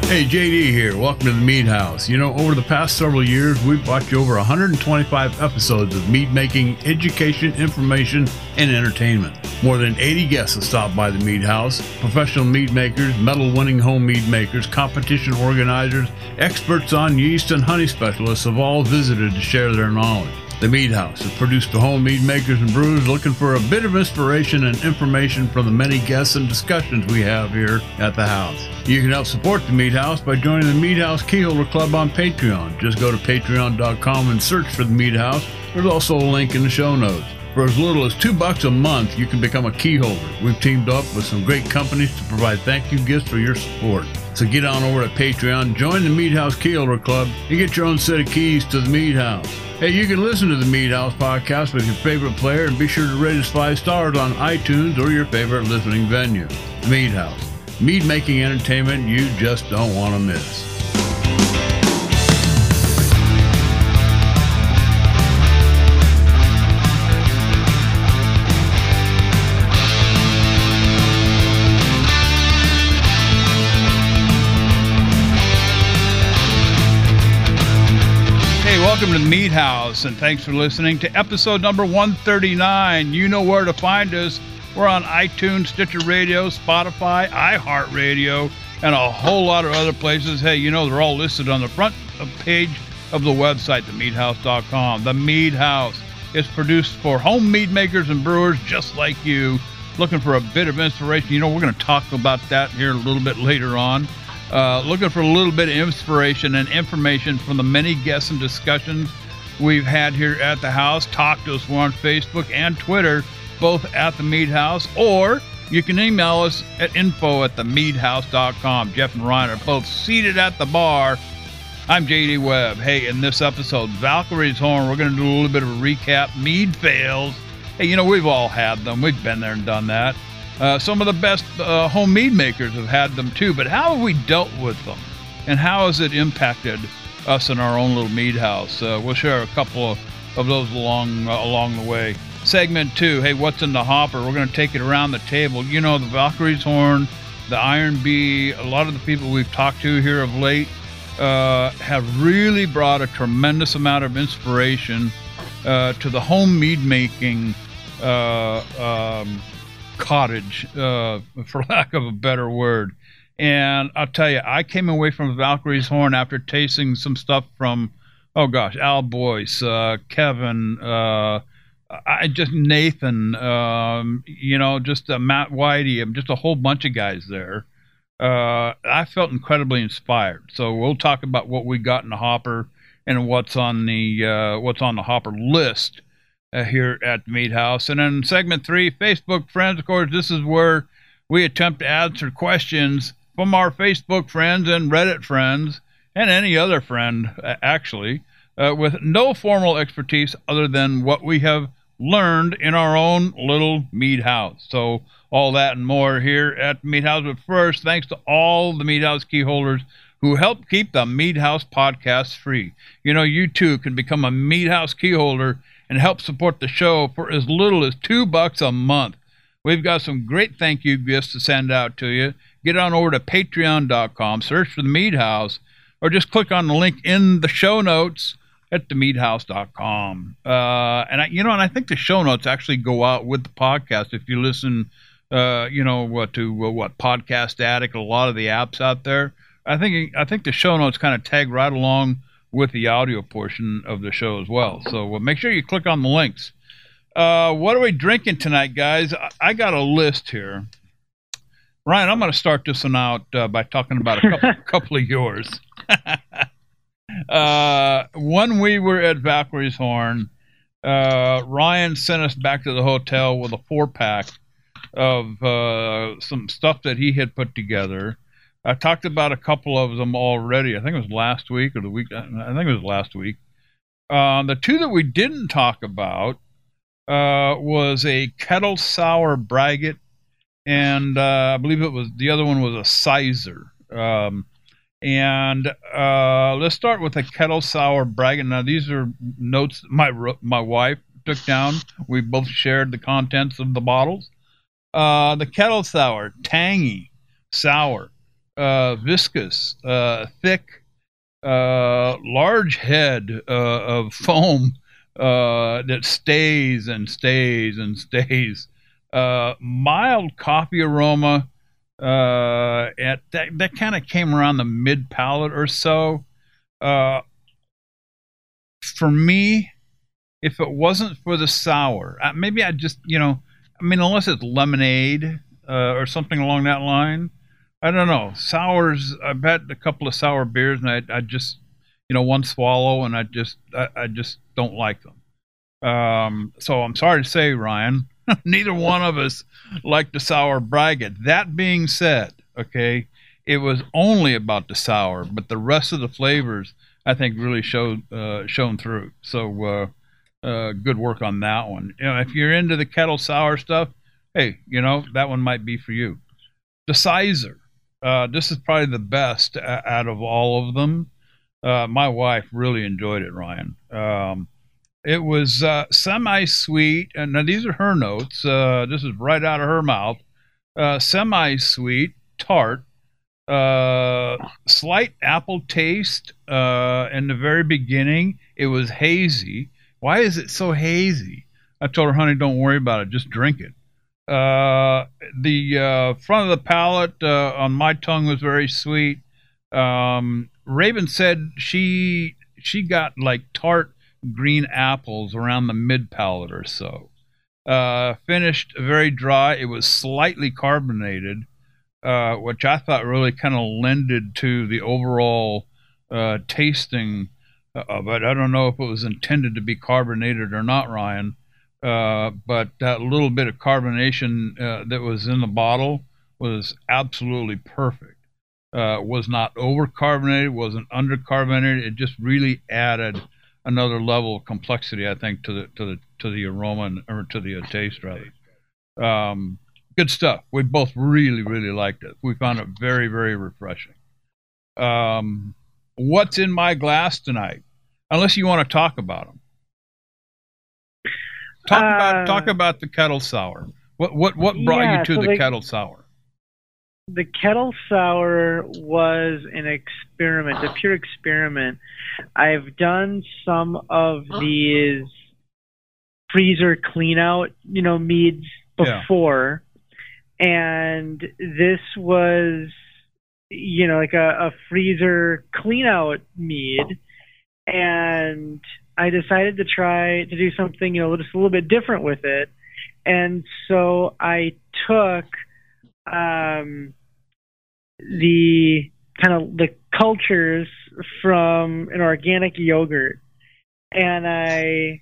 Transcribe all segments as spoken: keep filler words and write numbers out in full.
Hey, J D here. Welcome to the Mead House. You know, over the past several years, we've brought you over one hundred twenty-five episodes of mead making, education, information, and entertainment. More than eighty guests have stopped by the Mead House. Professional mead makers, medal-winning home mead makers, competition organizers, experts on yeast and honey specialists have all visited to share their knowledge. The Mead House is produced for home mead makers and brewers looking for a bit of inspiration and information from the many guests and discussions we have here at the house. You can help support the Mead House by joining the Mead House Keyholder Club on Patreon. Just go to patreon dot com and search for the Mead House. There's also a link in the show notes. For as little as two bucks a month, you can become a key holder. We've teamed up with some great companies to provide thank you gifts for your support. So get on over to Patreon, join the Mead House Keyholder Club, and get your own set of keys to the Mead House. Hey, you can listen to the Mead House podcast with your favorite player, and be sure to rate us five stars on iTunes or your favorite listening venue. The Mead House. Mead making entertainment you just don't want to miss. Welcome to the Mead House, and thanks for listening to episode number one thirty-nine. You know where to find us. We're on iTunes, Stitcher Radio, Spotify, iHeartRadio, and a whole lot of other places. Hey, you know they're all listed on the front page of the website, the mead house dot com. The Mead House is produced for home mead makers and brewers just like you, looking for a bit of inspiration. You know, we're going to talk about that here a little bit later on. Uh, looking for a little bit of inspiration and information from the many guests and discussions we've had here at the house. Talk to us. We're on Facebook and Twitter, both at the Mead House, or you can email us at info at the mead house dot com. Jeff and Ryan are both seated at the bar. I'm J D Webb. Hey, in this episode, Valkyrie's Horn, we're going to do a little bit of a recap. Mead fails. Hey, you know, we've all had them. We've been there and done that. Uh, some of the best uh, home mead makers have had them too, but how have we dealt with them? And how has it impacted us in our own little mead house? Uh, we'll share a couple of, of those along uh, along the way. Segment two, hey, what's in the hopper? We're going to take it around the table. You know, the Valkyrie's Horn, the Iron Bee, a lot of the people we've talked to here of late uh, have really brought a tremendous amount of inspiration uh, to the home mead making uh, um, cottage, uh, for lack of a better word. And I'll tell you, I came away from Valkyrie's Horn after tasting some stuff from, oh gosh, Al Boyce, uh, Kevin, uh, I just Nathan, um, you know, just uh, Matt Whitey, just a whole bunch of guys there. Uh, I felt incredibly inspired. So we'll talk about what we got in the hopper and what's on the uh, what's on the hopper list Uh, here at the Mead House. And then segment three, Facebook friends. Of course, this is where we attempt to answer questions from our Facebook friends and Reddit friends and any other friend, uh, actually, uh, with no formal expertise other than what we have learned in our own little Mead House. So all that and more here at the Mead House. But first, thanks to all the Mead House key holders who help keep the Mead House podcast free. You know, you too can become a Mead House key holder and help support the show for as little as two bucks a month. We've got some great thank you gifts to send out to you. Get on over to patreon dot com, search for the Mead House, or just click on the link in the show notes at the mead house dot com. Uh, and I, you know, and I think the show notes actually go out with the podcast. If you listen, uh, you know, what to uh, what Podcast Addict, a lot of the apps out there. I think I think the show notes kind of tag right along with the audio portion of the show as well. So uh, make sure you click on the links. Uh, what are we drinking tonight, guys? I, I got a list here. Ryan, I'm going to start this one out uh, by talking about a couple, couple of yours. uh, when we were at Valkyrie's Horn, uh, Ryan sent us back to the hotel with a four-pack of uh, some stuff that he had put together. I talked about a couple of them already. I think it was last week or the week. I think it was last week. Uh, the two that we didn't talk about uh, was a kettle sour braggot, and uh, I believe it was the other one was a sizer. Um, and uh, let's start with a kettle sour braggot. Now these are notes my my wife took down. We both shared the contents of the bottles. Uh, the kettle sour, tangy, sour. uh, viscous, uh, thick, uh, large head uh, of foam uh, that stays and stays and stays. Uh, mild coffee aroma. Uh, at that that kind of came around the mid palate or so. Uh, for me, if it wasn't for the sour, uh, maybe I just you know, I mean, unless it's lemonade uh, or something along that line, I don't know. Sours, I've had a couple of sour beers, and I I just you know one swallow, and I just I, I just don't like them. Um, so I'm sorry to say, Ryan. Neither one of us liked the sour braggot. That being said, okay, it was only about the sour, but the rest of the flavors I think really showed uh, shown through. So uh, uh, good work on that one. You know, if you're into the kettle sour stuff, hey, you know that one might be for you. The Sizer, uh, this is probably the best a- out of all of them. Uh, my wife really enjoyed it, Ryan. Um, It was uh, semi-sweet, and now these are her notes. Uh, this is right out of her mouth. Uh, semi-sweet, tart, uh, slight apple taste uh, in the very beginning. It was hazy. Why is it so hazy? I told her, honey, don't worry about it. Just drink it. Uh, the uh, front of the palate uh, on my tongue was very sweet. Um, Raven said she she got like tart green apples around the mid palate or so. Uh, finished very dry. It was slightly carbonated, uh, which I thought really kind of lended to the overall uh, tasting of it. I don't know if it was intended to be carbonated or not, Ryan, uh, but that little bit of carbonation uh, that was in the bottle was absolutely perfect. Uh, was not over carbonated, wasn't under carbonated. It just really added another level of complexity, I think, to the to the to the aroma and, or to the uh, taste, rather. Um, good stuff. We both really, really liked it. We found it very, very refreshing. Um, what's in my glass tonight? Unless you want to talk about them. Talk uh, about talk about the kettle sour. What what what brought yeah, you to so the they, kettle sour? The kettle sour was an experiment, a pure experiment. I've done some of these freezer clean out, you know, meads before, yeah. and this was, you know, like a, a freezer clean out mead, and I decided to try to do something, you know, just a little bit different with it, and so I took um, the kind of the cultures from an organic yogurt, and I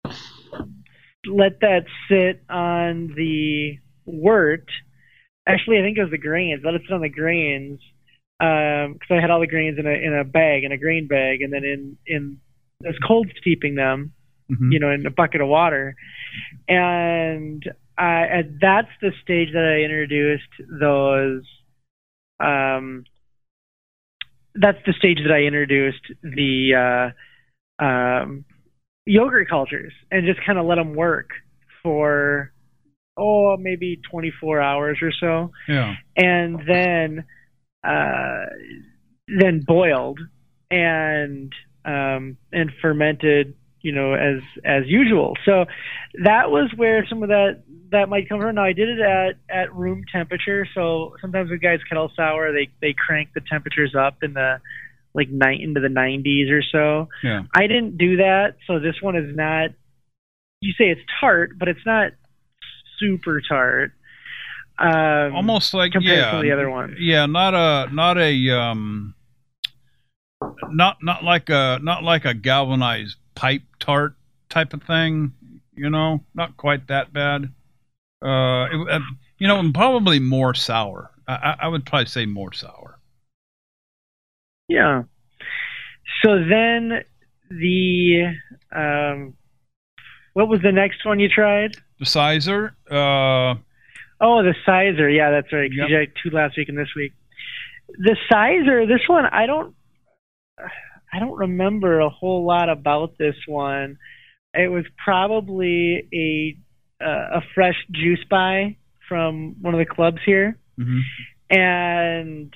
let that sit on the wort. Actually, I think it was the grains. Let it sit on the grains because um, I had all the grains in a in a bag, in a grain bag, and then in in I was cold steeping them, mm-hmm. you know, in a bucket of water, and I, that's the stage that I introduced those. Um, that's the stage that I introduced the uh, um, yogurt cultures and just kind of let them work for, oh, maybe twenty-four hours or so. Yeah. And then, uh, then boiled and, um, and fermented, you know, as, as usual. So that was where some of that, that might come from. Now I did it at, at room temperature. So sometimes with guys kettle sour, they, they crank the temperatures up in the like night into the nineties or so. Yeah. I didn't do that. So this one is not, you say it's tart, but it's not super tart. Um, Almost like, compared yeah, to the other one. Yeah. Not a, not a, um, not, not like a, not like a galvanized pipe tart type of thing, you know, not quite that bad. Uh, it, uh, you know, and probably more sour. I, I would probably say more sour. Yeah. So then the, um, what was the next one you tried? The Sizer. Uh, oh, the Sizer. Yeah, that's right. Yep. You had two last week and this week. The Sizer, this one, I don't, I don't remember a whole lot about this one. It was probably a uh, a fresh juice buy from one of the clubs here, mm-hmm. and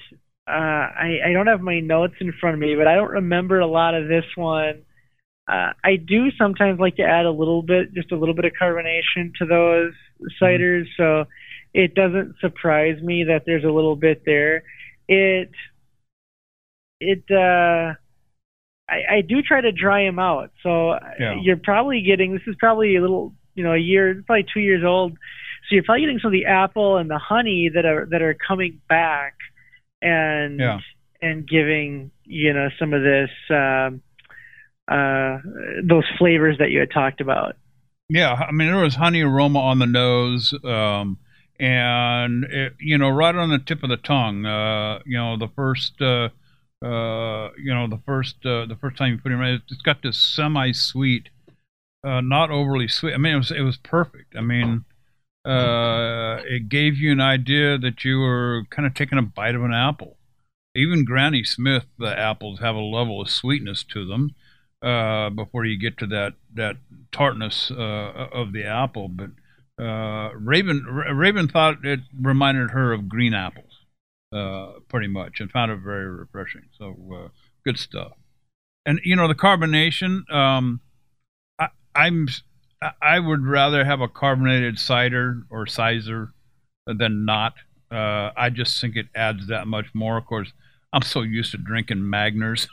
uh, I, I don't have my notes in front of me, but I don't remember a lot of this one. Uh, I do sometimes like to add a little bit, just a little bit of carbonation to those ciders, so it doesn't surprise me that there's a little bit there. It, it, uh, I, I do try to dry them out, so Yeah. you're probably getting, this is probably a little, you know, a year, probably two years old, so you're probably getting some of the apple and the honey that are that are coming back, and Yeah. and giving, you know, some of this. Um, uh, those flavors that you had talked about. Yeah, I mean, there was honey aroma on the nose, um, and, it, you know, right on the tip of the tongue, uh, you know, the first, uh, uh, you know, the first, uh, the first time you put it in, it's got this semi-sweet, uh, not overly sweet. I mean, it was, it was perfect. I mean, uh, it gave you an idea that you were kind of taking a bite of an apple. Even Granny Smith, the apples have a level of sweetness to them. Uh, before you get to that that tartness uh, of the apple, but uh, Raven Raven thought it reminded her of green apples, uh, pretty much, and found it very refreshing. So uh, good stuff. And you know the carbonation. Um, I, I'm I would rather have a carbonated cider or sizer than not. Uh, I just think it adds that much more. Of course, I'm so used to drinking Magners.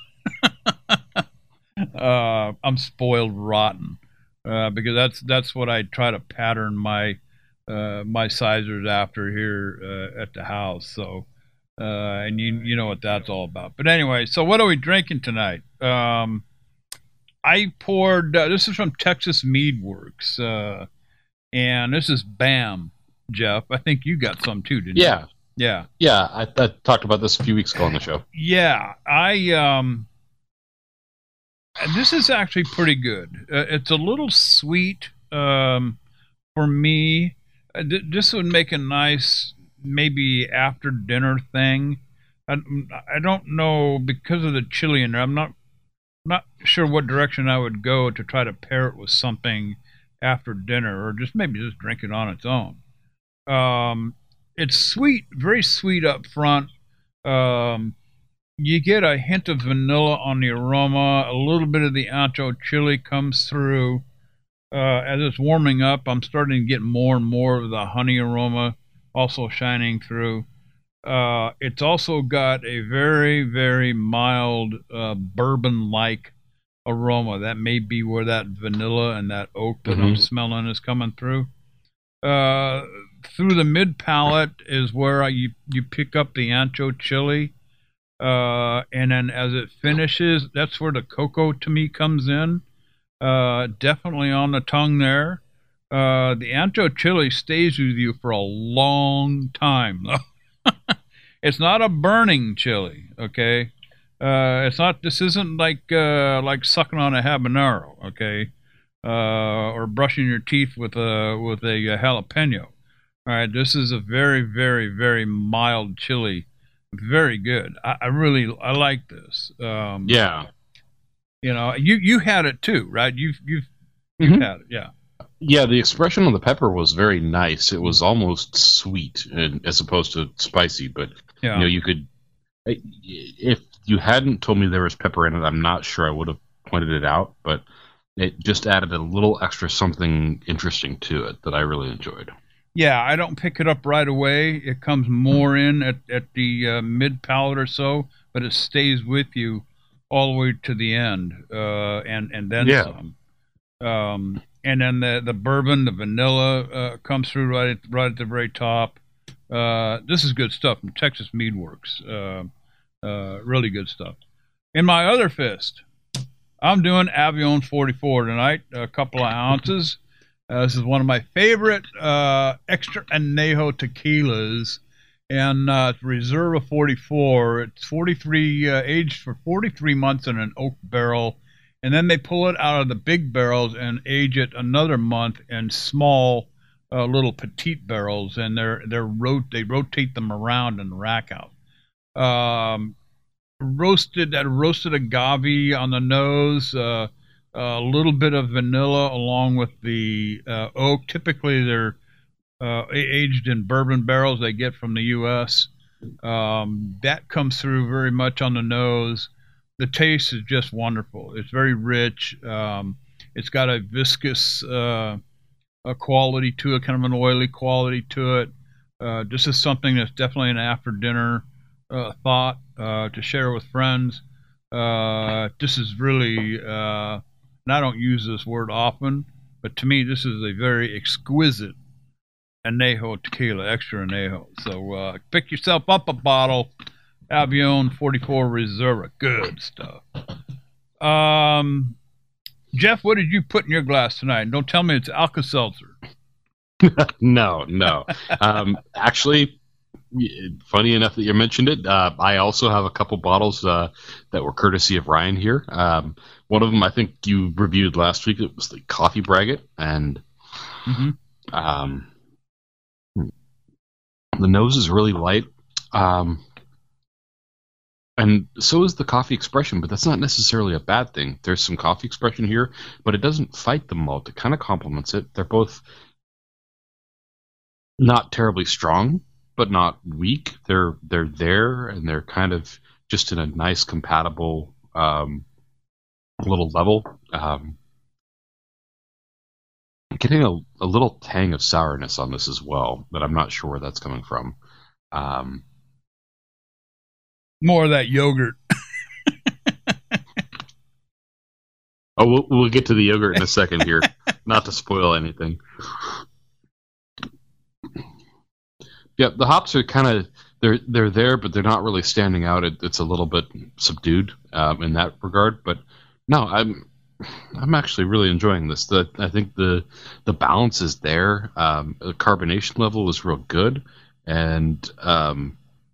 Uh, I'm spoiled rotten uh, because that's that's what I try to pattern my uh, my sizers after here uh, at the house. So, uh, and you you know what that's all about. But anyway, so what are we drinking tonight? Um, I poured. Uh, this is from Texas Mead Works, uh, and this is BAM, Jeff. I think you got some too, didn't yeah. you? Yeah, yeah. I, I talked about this a few weeks ago on the show. Yeah, I um. This is actually pretty good. Uh, it's a little sweet um, for me. Uh, th- this would make a nice maybe after dinner thing. I, I don't know, because of the chili in there, I'm not not sure what direction I would go to try to pair it with something after dinner, or just maybe just drink it on its own. Um, it's sweet, very sweet up front. Um, You get a hint of vanilla on the aroma. A little bit of the ancho chili comes through. Uh, as it's warming up, I'm starting to get more and more of the honey aroma also shining through. Uh, it's also got a very, very mild uh, bourbon-like aroma. That may be where that vanilla and that oak that mm-hmm. I'm smelling is coming through. Uh, through the mid-palate is where I, you, you pick up the ancho chili. Uh, and then as it finishes, that's where the cocoa to me comes in. Uh, definitely on the tongue there. Uh, the ancho chili stays with you for a long time. It's not a burning chili, okay? Uh, it's not. This isn't like uh, like sucking on a habanero, okay? Uh, or brushing your teeth with a with a, a jalapeno. All right, this is a very, very, very mild chili. Very good. I, I really I like this. Um, yeah. You know, you you had it too, right? You've you've you've mm-hmm. had it, yeah. Yeah, the expression on the pepper was very nice. It was almost sweet, and, as opposed to spicy. But yeah. you know, you could, if you hadn't told me there was pepper in it, I'm not sure I would have pointed it out. But it just added a little extra something interesting to it that I really enjoyed. Yeah, I don't pick it up right away. It comes more in at, at the uh, mid-palate or so, but it stays with you all the way to the end, uh, and, and then yeah. some. Um, and then the, the bourbon, the vanilla uh, comes through right at, right at the very top. Uh, this is good stuff from Texas Mead Works. Uh, uh, really good stuff. In my other fist, I'm doing Avión forty-four tonight, a couple of ounces. Uh, this is one of my favorite uh, extra añejo tequilas, and uh, it's Reserva forty-four. It's forty-three, uh, aged for forty-three months in an oak barrel, and then they pull it out of the big barrels and age it another month in small, uh, little petite barrels, and they're they're rot- they rotate them around in the rack out. Um, roasted that roasted agave on the nose. Uh, A little bit of vanilla along with the uh, oak. Typically, they're uh, aged in bourbon barrels they get from the U S Um, that comes through very much on the nose. The taste is just wonderful. It's very rich. Um, it's got a viscous uh, a quality to it, kind of an oily quality to it. Uh, this is something that's definitely an after dinner uh, thought uh, to share with friends. Uh, this is really, uh, and I don't use this word often, but to me, this is a very exquisite añejo tequila, extra añejo. So uh, pick yourself up a bottle. Avión forty-four Reserva. Good stuff. Um, Jeff, what did you put in your glass tonight? Don't tell me it's Alka-Seltzer. no, no. Um, actually, funny enough that you mentioned it, uh, I also have a couple bottles uh, that were courtesy of Ryan here. Um, one of them I think you reviewed last week. It was the Coffee Braggot, and mm-hmm. um, the nose is really light. Um, and so is the coffee expression, but that's not necessarily a bad thing. There's some coffee expression here, but it doesn't fight the malt. It kind of complements it. They're both not terribly strong, but not weak. They're they're there, and they're kind of just in a nice, compatible um, little level. Um, getting a, a little tang of sourness on this as well, but I'm not sure where that's coming from. Um, More of that yogurt. oh, we'll, we'll get to the yogurt in a second here, not to spoil anything. Yeah, the hops are kind of they're they're there, but they're not really standing out. It, it's a little bit subdued um, in that regard. But no, I'm I'm actually really enjoying this. The, I think the the balance is there. Um, the carbonation level is real good, and um,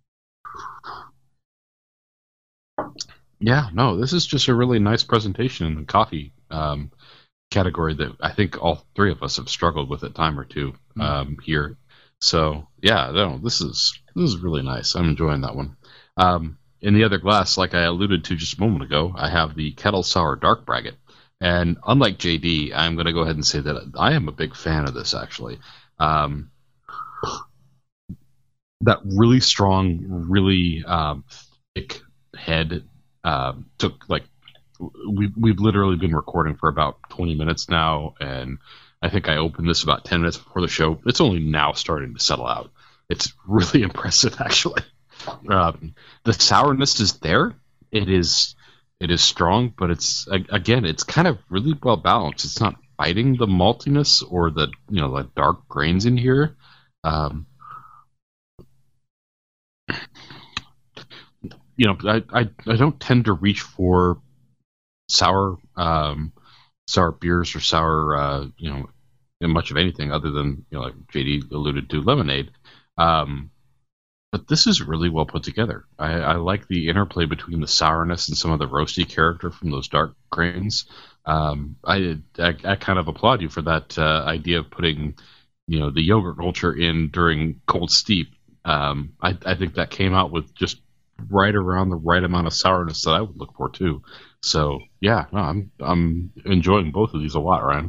yeah, no, this is just a really nice presentation in the coffee um, category that I think all three of us have struggled with a time or two um, mm-hmm. here. So yeah, no, this is this is really nice. I'm enjoying that one. Um, in the other glass, like I alluded to just a moment ago, I have the Kettle Sour Dark Braggot, and unlike J D, I'm going to go ahead and say that I am a big fan of this. Actually, um, that really strong, really um, thick head uh, took like we we've literally been recording for about twenty minutes now, and I think I opened this about ten minutes before the show. It's only now starting to settle out. It's really impressive, actually. Um, the sourness is there. It is it is strong, but it's again, it's kind of really well balanced. It's not fighting the maltiness or the you know the dark grains in here. Um, you know, I, I I don't tend to reach for sour. Um, sour beers or sour, uh, you know, much of anything other than, you know, like J D alluded to, lemonade. Um, but this is really well put together. I, I like the interplay between the sourness and some of the roasty character from those dark grains. Um, I, I, I kind of applaud you for that uh, idea of putting, you know, the yogurt culture in during cold steep. Um, I, I think that came out with just right around the right amount of sourness that I would look for too. So yeah, no, I'm I'm enjoying both of these a lot, Ryan.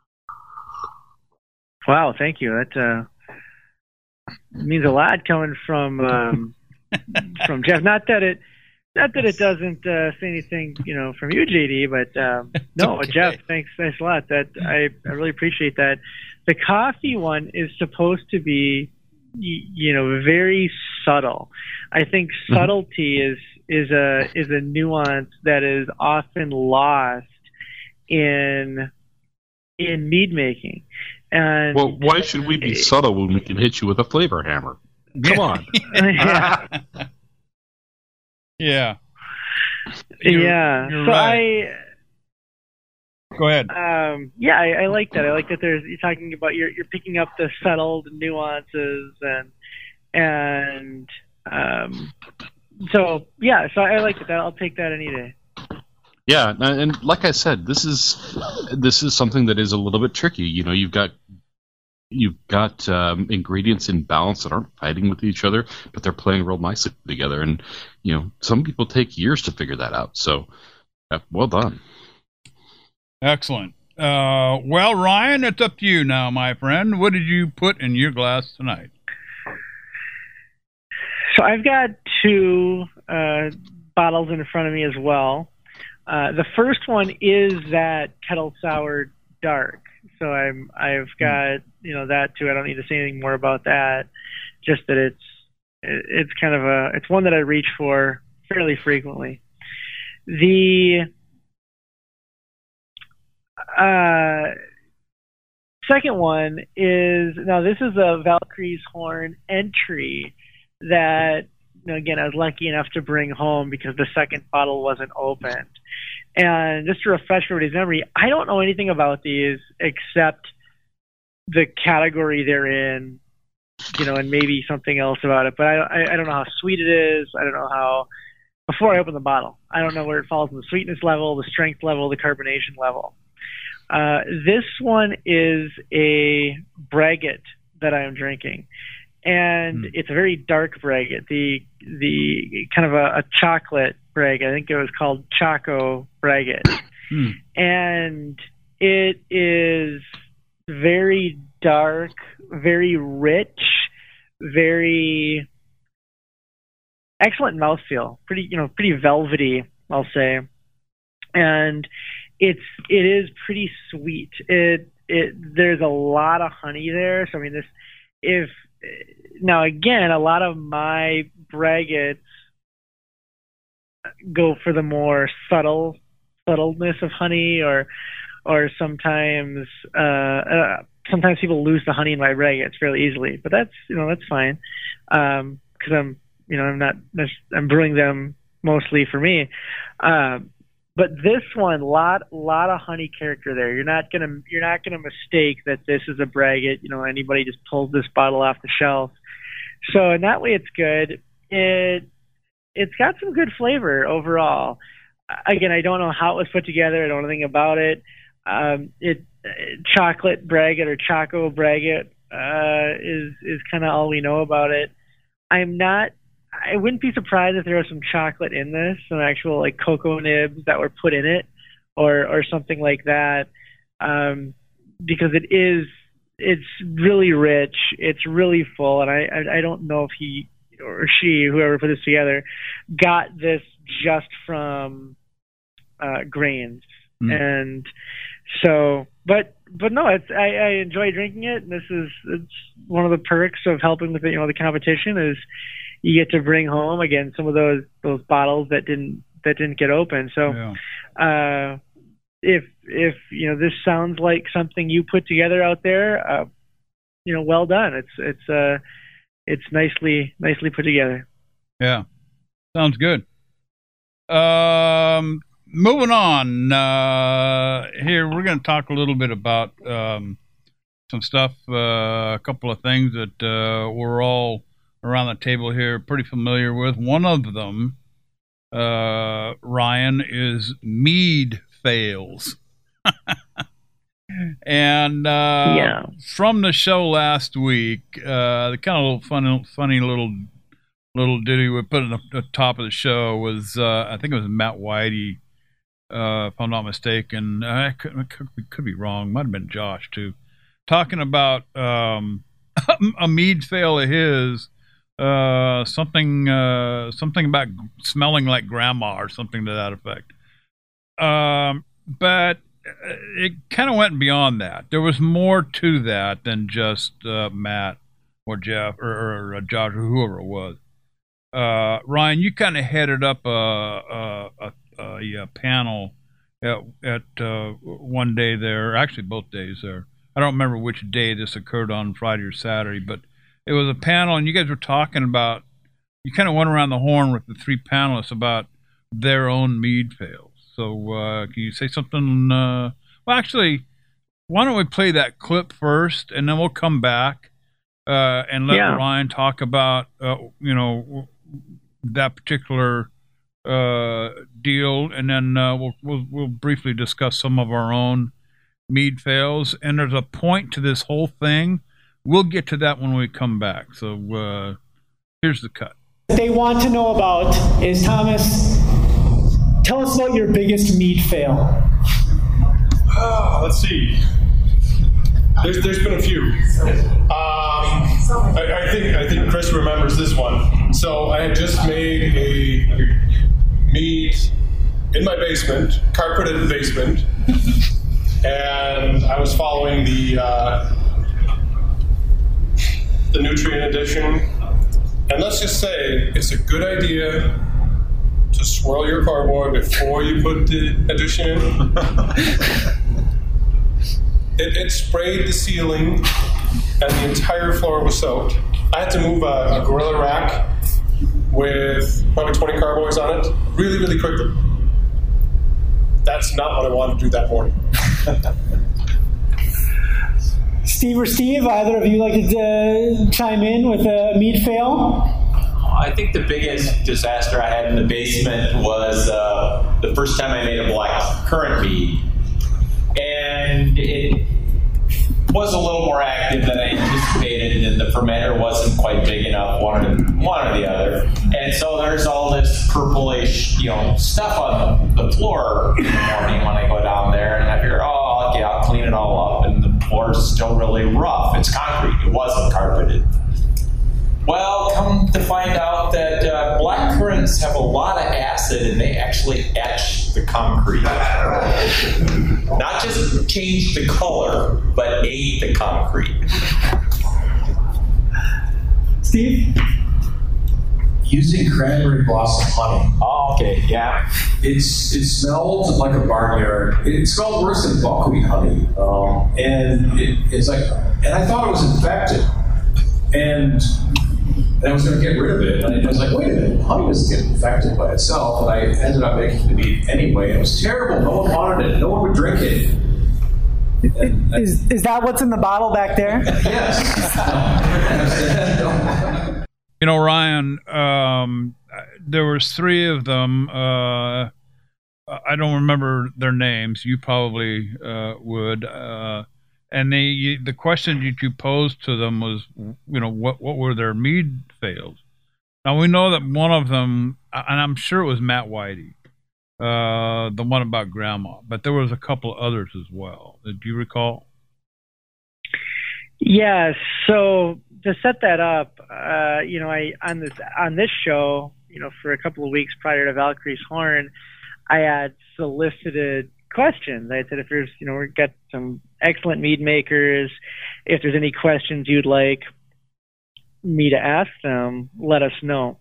Wow, thank you. That uh, means a lot coming from um, from Jeff. Not that it not that it doesn't uh, say anything, you know, from you, J D, but um, no, okay. Jeff, thanks, thanks a lot. That I, I really appreciate that. The coffee one is supposed to be, you know, very subtle. I think subtlety mm-hmm. is is a is a nuance that is often lost in in mead making. And well, why should we be it, subtle when we can hit you with a flavor hammer? Come on. yeah. yeah. You're, yeah. You're so right. I Go ahead. Um, yeah, I, I like that. I like that. There's you're talking about you're you're picking up the subtle nuances and and um, so yeah. So I like that. I'll take that any day. Yeah, and like I said, this is this is something that is a little bit tricky. You know, you've got you've got um, ingredients in balance that aren't fighting with each other, but they're playing real nicely together. And you know, some people take years to figure that out. So, uh, well done. Excellent. Uh, well, Ryan, it's up to you now, my friend. What did you put in your glass tonight? So I've got two uh, bottles in front of me as well. Uh, the first one is that Kettle Sour Dark. So I'm, I've got, you know, that too. I don't need to say anything more about that. Just that it's, it's kind of a, it's one that I reach for fairly frequently. The uh, second one is, now this is a Valkyrie's Horn entry that, you know, again, I was lucky enough to bring home because the second bottle wasn't opened. And just to refresh everybody's memory, I don't know anything about these except the category they're in, you know, and maybe something else about it. But I, I, I don't know how sweet it is. I don't know how, before I open the bottle, I don't know where it falls in the sweetness level, the strength level, the carbonation level. Uh, this one is a braggot that I am drinking. And mm. it's a very dark braggot, the the kind of a, a chocolate braggot. I think it was called Choco Braggot. Mm. And it is very dark, very rich, very excellent mouthfeel. Pretty, you know, pretty velvety, I'll say. And it's it is pretty sweet. It it there's a lot of honey there. So I mean, this if now again, a lot of my braggots go for the more subtle subtleness of honey, or or sometimes uh, uh, sometimes people lose the honey in my braggots fairly easily. But that's you know that's fine because um, I'm you know I'm not I'm brewing them mostly for me. Um, But this one, lot lot of honey character there. You're not gonna you're not gonna mistake that this is a braggot. You know, anybody just pulls this bottle off the shelf. So in that way, it's good. It it's got some good flavor overall. Again, I don't know how it was put together. I don't know anything about it. Um, it chocolate braggot or Choco braggot uh, is is kind of all we know about it. I'm not. I wouldn't be surprised if there was some chocolate in this, some actual like cocoa nibs that were put in it, or or something like that, um, because it is it's really rich, it's really full, and I, I I don't know if he or she, whoever put this together, got this just from uh, grains, mm. and so but but no, it's I, I enjoy drinking it, and this is it's one of the perks of helping with the, you know the competition is. You get to bring home again some of those those bottles that didn't that didn't get open. So, yeah. uh, if if you know this sounds like something you put together out there, uh, you know, well done. It's it's uh it's nicely nicely put together. Yeah, sounds good. Um, moving on. Uh, here we're going to talk a little bit about um, some stuff. Uh, a couple of things that uh, we're all around the table here pretty familiar with. One of them, uh, Ryan, is mead fails. and uh, yeah. from the show last week, uh, the kind of little funny, funny little little ditty we put at the top of the show was, uh, I think it was Matt Whitey, uh, if I'm not mistaken. I could, I could, could be wrong. Might have been Josh, too. Talking about um, a mead fail of his. Uh, something, uh, something about smelling like grandma or something to that effect. Um, but it kind of went beyond that. There was more to that than just uh, Matt or Jeff or, or uh, Josh or whoever it was. Uh, Ryan, you kind of headed up a a, a, a, a panel at, at uh, one day there, actually both days there. I don't remember which day this occurred on, Friday or Saturday, but it was a panel, and you guys were talking about, you kind of went around the horn with the three panelists about their own mead fails. So uh, can you say something? Uh, well, actually, why don't we play that clip first, and then we'll come back uh, and let yeah. Ryan talk about, uh, you know, that particular uh, deal, and then uh, we'll, we'll we'll briefly discuss some of our own mead fails. And there's a point to this whole thing. We'll get to that when we come back. So uh, here's the cut. What they want to know about is, Thomas, tell us about your biggest mead fail. Uh, let's see. There's there's been a few. Um, I, I think I think Chris remembers this one. So I had just made a mead in my basement, carpeted basement, and I was following the uh, the nutrient addition. And let's just say it's a good idea to swirl your carboy before you put the addition in. it, it sprayed the ceiling, and the entire floor was soaked. I had to move a, a Gorilla rack with probably twenty carboys on it really, really quickly. That's not what I wanted to do that morning. Steve or Steve, either of you like to uh, chime in with a mead fail? I think the biggest disaster I had in the basement was uh, the first time I made a black currant mead. And it was a little more active than I anticipated, and the fermenter wasn't quite big enough, one or, one or the other. And so there's all this purplish, you know, stuff on the, the floor in the morning when I go down there, and I figure, oh, okay, I'll clean it all up. And the floor's still really rough. It's concrete. It wasn't carpeted. Well, come to find out that uh, black currants have a lot of acid, and they actually etch the concrete. Not just change the color, but ate the concrete. Steve? Using cranberry blossom honey. Oh, okay, yeah. It's it smelled like a barnyard. It smelled worse than buckwheat honey, um, and it, it's like, and I thought it was infected, and. And I was going to get rid of it, and I was like, wait a minute, honey doesn't get infected by itself, and I ended up making the mead anyway. It was terrible. No one wanted it. No one would drink it. And, is, is that what's in the bottle back there? Yes. You know, Ryan, um, there was three of them. Uh, I don't remember their names. You probably uh, would. Uh, And the the question that you posed to them was, you know, what what were their mead fails? Now we know that one of them, and I'm sure it was Matt Whitey, uh, the one about Grandma, but there was a couple others as well. Do you recall? Yeah. So to set that up, uh, you know, I on this on this show, you know, for a couple of weeks prior to Valkyrie's Horn, I had solicited questions. I said, if there's, you know, we've got some excellent mead makers, if there's any questions you'd like me to ask them, let us know.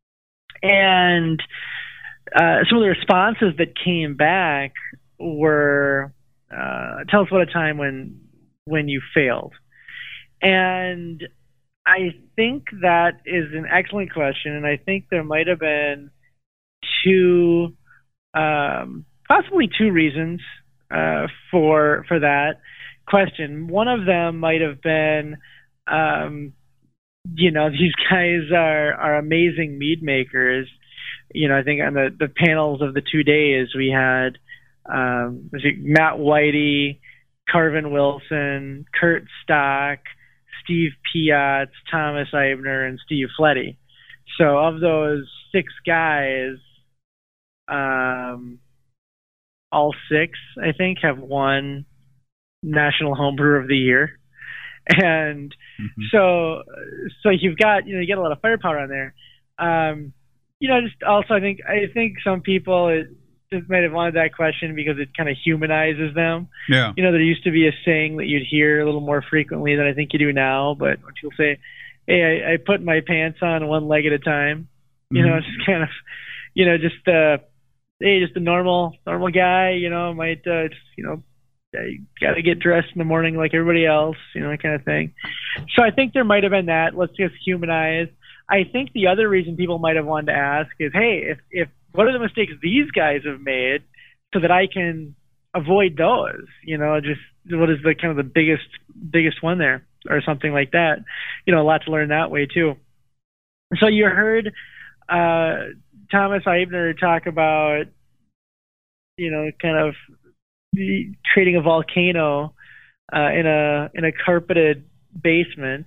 And uh, some of the responses that came back were, uh, tell us about a time when when you failed. And I think that is an excellent question, and I think there might have been two um, possibly two reasons uh, for for that question. One of them might have been, um, you know, these guys are, are amazing mead makers. You know, I think on the, the panels of the two days we had um, was it Matt Whitey, Carvin Wilson, Kurt Stock, Steve Piatz, Thomas Eibner, and Steve Fletty. So of those six guys, um, all six, I think, have won National Homebrewer of the Year. And mm-hmm. so so you've got, you know, you get a lot of firepower on there. Um, you know, just also I think I think some people it just might have wanted that question because it kind of humanizes them. Yeah. You know, there used to be a saying that you'd hear a little more frequently than I think you do now, but you'll say, hey, I, I put my pants on one leg at a time. You mm-hmm. know, it's just kind of, you know, just uh hey, just a normal, normal guy, you know, might, uh, just, you know, got to get dressed in the morning like everybody else, you know, that kind of thing. So I think there might have been that. Let's just humanize. I think the other reason people might have wanted to ask is, hey, if, if what are the mistakes these guys have made so that I can avoid those, you know, just what is the kind of the biggest, biggest one there or something like that. You know, a lot to learn that way too. So you heard, uh, Thomas Eibner talk about, you know, kind of the, creating a volcano uh, in a in a carpeted basement,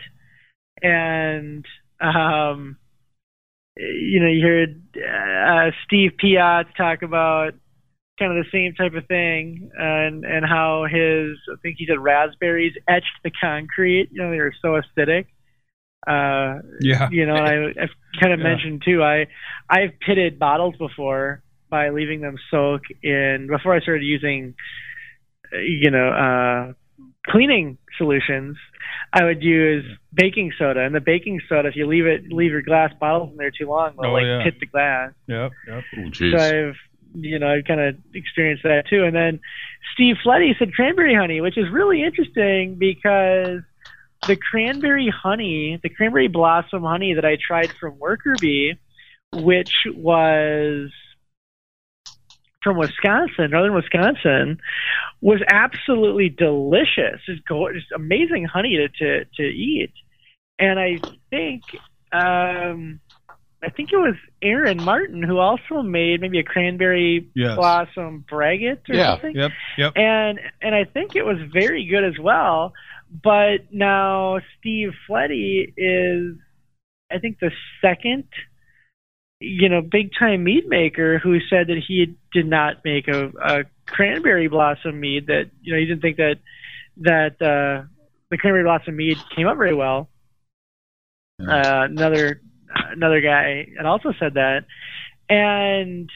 and um, you know, you heard uh, Steve Piatz talk about kind of the same type of thing, and and how his, I think he said raspberries etched the concrete. You know, they were so acidic. Uh, yeah. You know, and I, I've kind of yeah. mentioned too, I, I've pitted bottles before by leaving them soak in, before I started using, you know, uh, cleaning solutions, I would use baking soda. And the baking soda, if you leave it, leave your glass bottles in there too long, they'll oh, like yeah. pit the glass. Yep, yep. Oh, so I've, you know, I've kind of experienced that too. And then Steve Fletty said cranberry honey, which is really interesting because the cranberry honey, the cranberry blossom honey that I tried from Worker Bee, which was from Wisconsin, northern Wisconsin, was absolutely delicious. Just, go, just amazing honey to, to, to eat. And I think, um, I think it was Aaron Martin who also made maybe a cranberry yes. blossom braggot or yeah. something. Yep, yep. And and I think it was very good as well. But now Steve Fletty is, I think, the second, you know, big time mead maker who said that he did not make a, a cranberry blossom mead. That, you know, he didn't think that that uh, the cranberry blossom mead came out very well. Uh, another another guy and also said that, and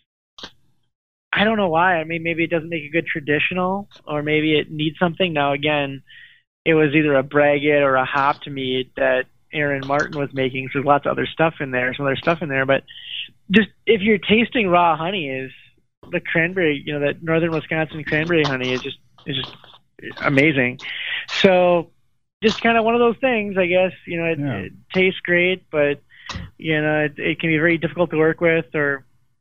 I don't know why. I mean, maybe it doesn't make a good traditional, or maybe it needs something. Now again, it was either a braggot or a hopped mead that Aaron Martin was making. So there's lots of other stuff in there, some other stuff in there. But just if you're tasting raw honey, is the cranberry, you know, that northern Wisconsin cranberry honey is just is just amazing. So just kind of one of those things, I guess. You know, it, yeah. it tastes great, but you know, it, it can be very difficult to work with, or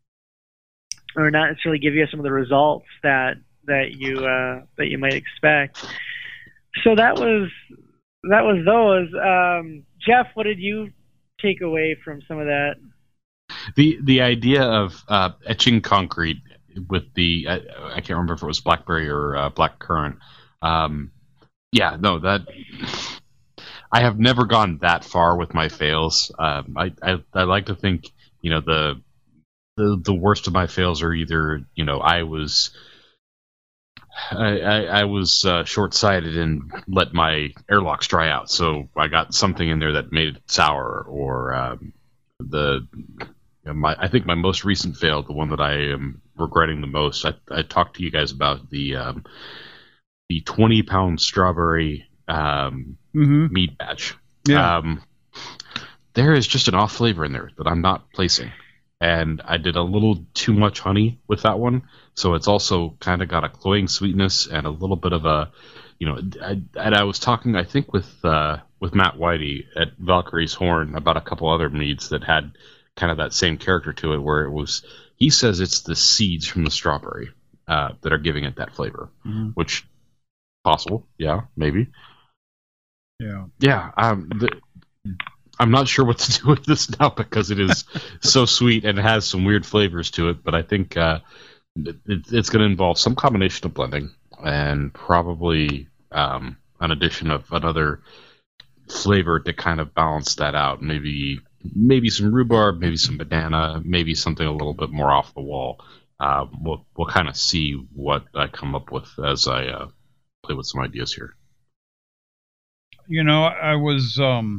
or not necessarily give you some of the results that that you uh, that you might expect. So that was that was those. Um, Jeff, what did you take away from some of that? The the idea of uh, etching concrete with the I, I can't remember if it was blackberry or uh, black currant. Um, yeah, no, that I have never gone that far with my fails. Um, I, I I like to think, you know, the the the worst of my fails are either, you know, I was I, I, I was uh, short-sighted and let my airlocks dry out, so I got something in there that made it sour, or um, the you know, my I think my most recent fail, the one that I am regretting the most. I, I talked to you guys about the um, the twenty pound strawberry um, mm-hmm. mead batch. Yeah. Um, there is just an off flavor in there that I'm not placing. And I did a little too much honey with that one, so it's also kind of got a cloying sweetness and a little bit of a, you know. I, and I was talking, I think, with uh, with Matt Whitey at Valkyrie's Horn about a couple other meads that had kind of that same character to it, where it was. He says it's the seeds from the strawberry uh, that are giving it that flavor, mm-hmm. which possible, yeah, maybe, yeah, yeah. Um, the, I'm not sure what to do with this now because it is so sweet and has some weird flavors to it. But I think uh, it, it's going to involve some combination of blending and probably um, an addition of another flavor to kind of balance that out. Maybe maybe some rhubarb, maybe some banana, maybe something a little bit more off the wall. Uh, we'll we'll kind of see what I come up with as I uh, play with some ideas here. You know, I was. Um...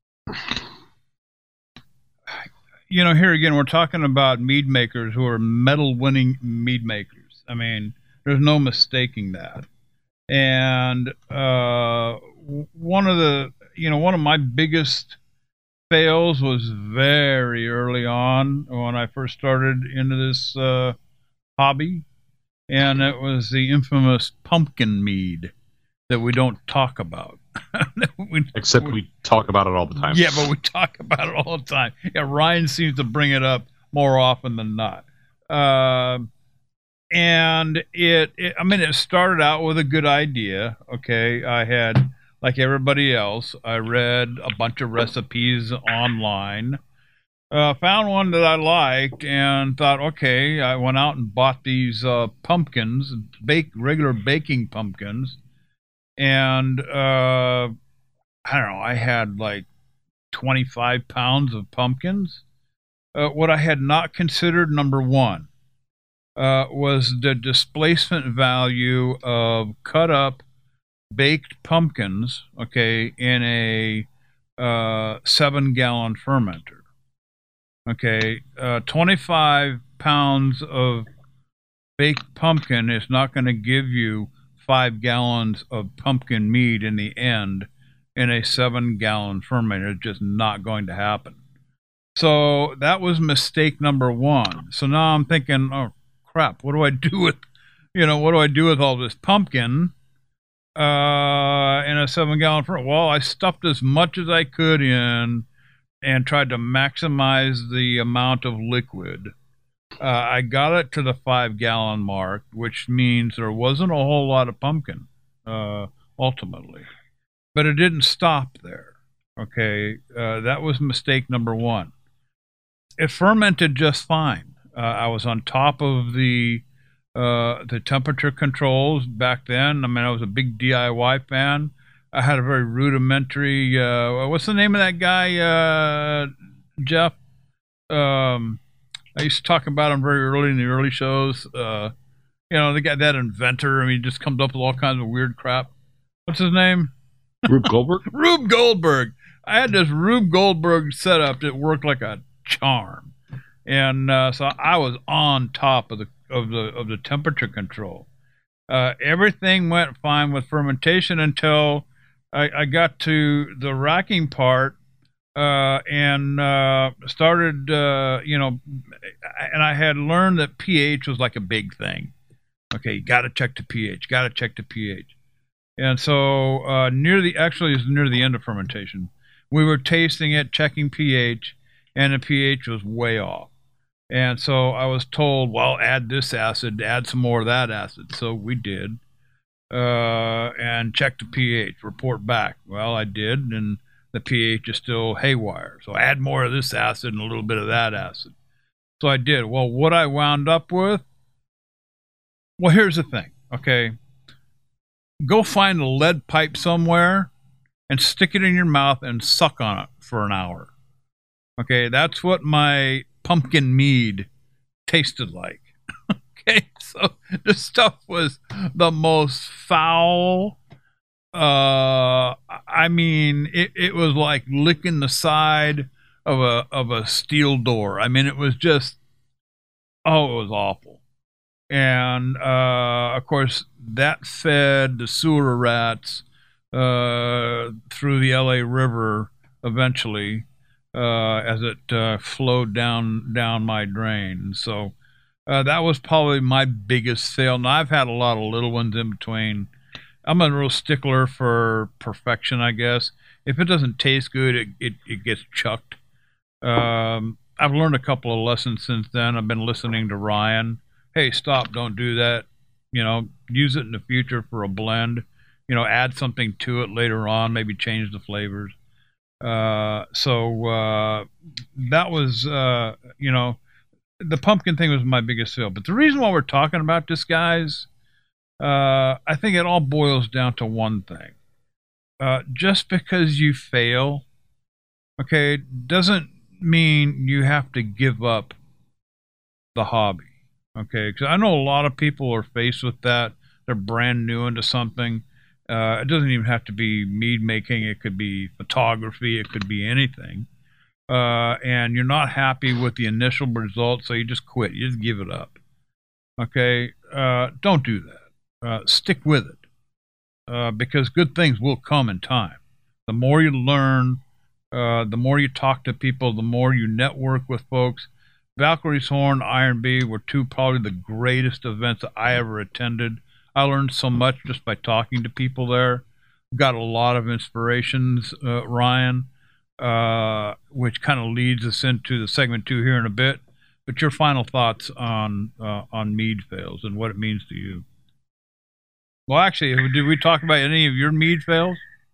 You know, here again, we're talking about mead makers who are medal-winning mead makers. I mean, there's no mistaking that. And uh, one of the, you know, one of my biggest fails was very early on when I first started into this uh, hobby, and it was the infamous pumpkin mead that we don't talk about. we, Except we, we talk about it all the time. Yeah, but we talk about it all the time. Yeah, Ryan seems to bring it up more often than not. Uh, and it, it, I mean, it started out with a good idea. Okay, I had, like everybody else, I read a bunch of recipes online. Uh, found one that I liked and thought, okay, I went out and bought these uh, pumpkins, bake regular baking pumpkins. And, uh, I don't know, I had like twenty-five pounds of pumpkins. Uh, what I had not considered, number one, uh, was the displacement value of cut up baked pumpkins, okay, in a uh, seven gallon fermenter. Okay, uh, twenty-five pounds of baked pumpkin is not going to give you five gallons of pumpkin mead in the end in a seven gallon fermenter. It's just not going to happen. So that was mistake number one. So now I'm thinking, oh crap, what do I do with, you know, what do I do with all this pumpkin uh, in a seven gallon fermenter? Well, I stuffed as much as I could in and tried to maximize the amount of liquid. Uh, I got it to the five gallon mark, which means there wasn't a whole lot of pumpkin, uh, ultimately. But it didn't stop there. Okay, uh, that was mistake number one. It fermented just fine. Uh, I was on top of the uh, the temperature controls back then. I mean, I was a big D I Y fan. I had a very rudimentary. Uh, what's the name of that guy, uh, Jeff? Um, I used to talk about him very early in the early shows. Uh, you know, the guy, that inventor. I mean, he just comes up with all kinds of weird crap. What's his name? Rube Goldberg? Rube Goldberg. I had this Rube Goldberg setup that worked like a charm. And uh, so I was on top of the of the of the temperature control. Uh, everything went fine with fermentation until I, I got to the racking part uh, and uh, started, uh, you know, and I had learned that pH was like a big thing. Okay, you got to check the pH, got to check the pH. And so uh, near the, actually it was near the end of fermentation, we were tasting it, checking pH, and the pH was way off. And so I was told, well, add this acid, add some more of that acid. So we did, uh, and checked the pH, report back. Well, I did, and the pH is still haywire. So add more of this acid and a little bit of that acid. So I did. Well, what I wound up with, well, here's the thing, okay? Go find a lead pipe somewhere and stick it in your mouth and suck on it for an hour. Okay, that's what my pumpkin mead tasted like. Okay, so the stuff was the most foul. Uh, I mean, it, it was like licking the side of a of a steel door. I mean, it was just, oh, it was awful. And uh, of course, that fed the sewer rats uh, through the L A River eventually. Uh, as it uh, flowed down down my drain. So uh, that was probably my biggest fail. Now, I've had a lot of little ones in between. I'm a real stickler for perfection, I guess. If it doesn't taste good, it, it, it gets chucked. Um, I've learned a couple of lessons since then. I've been listening to Ryan. Hey, stop, don't do that. You know, use it in the future for a blend. You know, add something to it later on, maybe change the flavors. Uh, so, uh, that was, uh, you know, the pumpkin thing was my biggest fail. But the reason why we're talking about this, guys, uh, I think it all boils down to one thing. Uh, just because you fail, okay, doesn't mean you have to give up the hobby. Okay. Cause I know a lot of people are faced with that. They're brand new into something. Uh, it doesn't even have to be mead making. It could be photography. It could be anything. Uh, and you're not happy with the initial results, so you just quit. You just give it up. Okay? Uh, don't do that. Uh, stick with it. Uh, because good things will come in time. The more you learn, uh, the more you talk to people, the more you network with folks. Valkyrie's Horn, Iron Bee were two probably the greatest events that I ever attended. I learned so much just by talking to people there. Got a lot of inspirations, uh, Ryan, uh, which kind of leads us into the segment two here in a bit. But your final thoughts on uh, on mead fails and what it means to you. Well, actually, did we talk about any of your mead fails?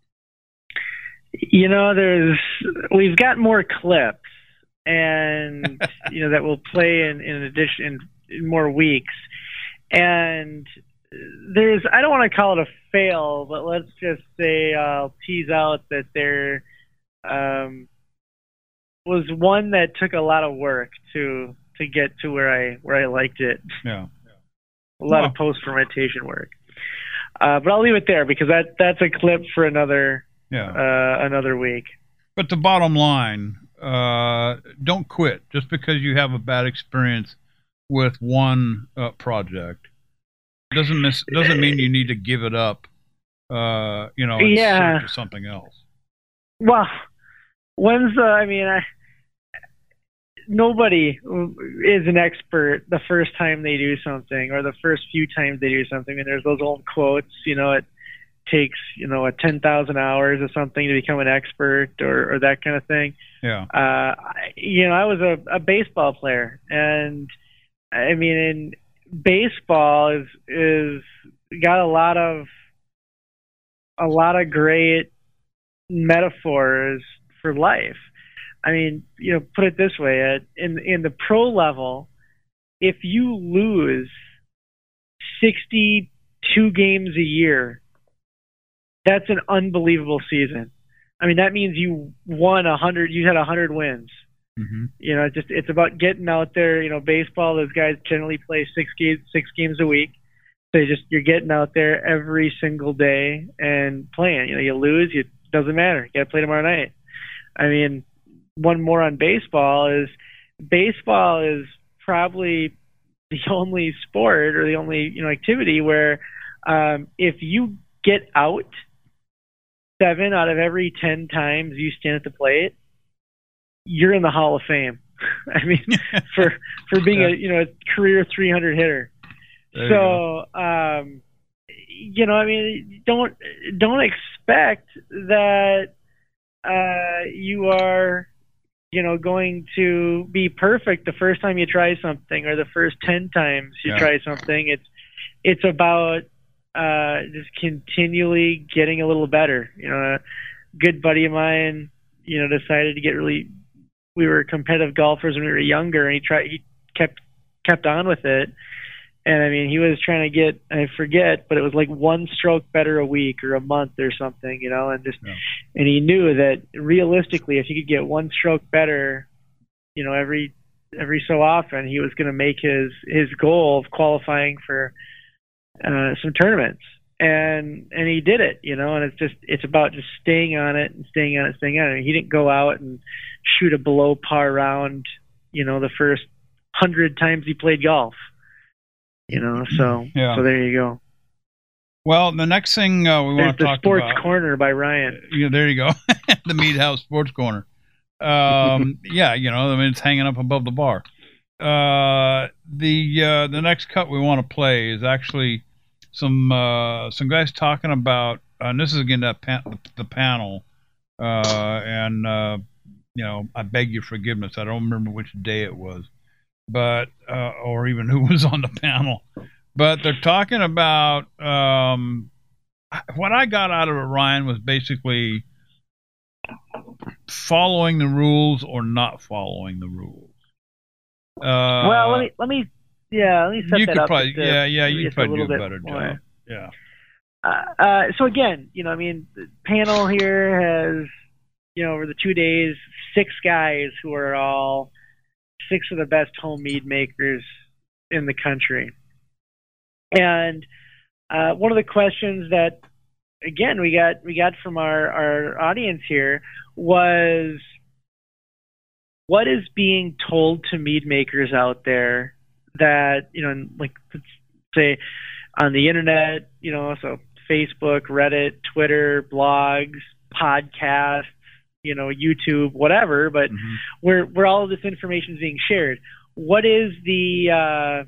You know, there's we've got more clips, and you know that will play in in addition in, in more weeks, and. There's, I don't want to call it a fail, but let's just say I'll tease out that there um, was one that took a lot of work to to get to where I where I liked it. Yeah, a lot oh. of post fermentation work. Uh, but I'll leave it there because that that's a clip for another yeah uh, another week. But the bottom line, uh, don't quit just because you have a bad experience with one uh, project. Doesn't miss, doesn't mean you need to give it up. Uh, you know, and yeah. search for something else. Well, when's the? I mean, I, nobody is an expert the first time they do something, or the first few times they do something. And there's those old quotes, you know, it takes, you know, a ten thousand hours or something to become an expert, or, or that kind of thing. Yeah. Uh, you know, I was a, a baseball player, and I mean, in baseball is is got a lot of a lot of great metaphors for life. I mean, you know, put it this way: at, in in the pro level, if you lose sixty-two games a year, that's an unbelievable season. I mean, that means you won a hundred. You had a hundred wins. Mm-hmm. You know, just it's about getting out there. You know, baseball. Those guys generally play six games, six games a week. So you just you're getting out there every single day and playing. You know, you lose, it doesn't matter. You got to play tomorrow night. I mean, one more on baseball is baseball is probably the only sport or the only, you know, activity where um, if you get out seven out of every ten times you stand at the plate, you're in the Hall of Fame. I mean, for for being a you know a career three hundred hitter. There so you, um, you know, I mean, don't don't expect that uh, you are you know going to be perfect the first time you try something, or the first ten times you yeah. try something. It's it's about uh, just continually getting a little better. You know, a good buddy of mine, you know, decided to get really. We were competitive golfers when we were younger, and he tried. He kept kept on with it, and I mean, he was trying to get. I forget, but it was like one stroke better a week or a month or something, you know. And just, yeah. and he knew that realistically, if he could get one stroke better, you know, every every so often, he was going to make his his goal of qualifying for uh, some tournaments. And and he did it, you know, and it's just it's about just staying on it and staying on it, staying on it. He didn't go out and shoot a below par round, you know, the first hundred times he played golf, you know. So yeah. so there you go. Well, the next thing uh, we want to talk about. The about. Sports Corner by Ryan. Yeah, there you go. The Mead House Sports Corner. Um, yeah, you know, I mean, it's hanging up above the bar. Uh, the uh, the next cut we want to play is actually. Some uh, some guys talking about, uh, and this is again that pan- the panel, uh, and uh, you know, I beg your forgiveness. I don't remember which day it was, but uh, or even who was on the panel. But they're talking about um, what I got out of it, Ryan, was basically following the rules or not following the rules. Uh, well, let me let me. Yeah, let me set you that could up. Probably, to, yeah, yeah, you could probably do a bit better more. job. Yeah. Uh, uh, so again, you know, I mean, the panel here has, you know, over the two days, six guys who are all six of the best home mead makers in the country. And uh, one of the questions that, again, we got we got from our, our audience here was, what is being told to mead makers out there that, you know, like, let's say on the internet, you know, so Facebook, Reddit, Twitter, blogs, podcasts, you know, YouTube, whatever, but mm-hmm. where where all of this information is being shared. What is the, uh,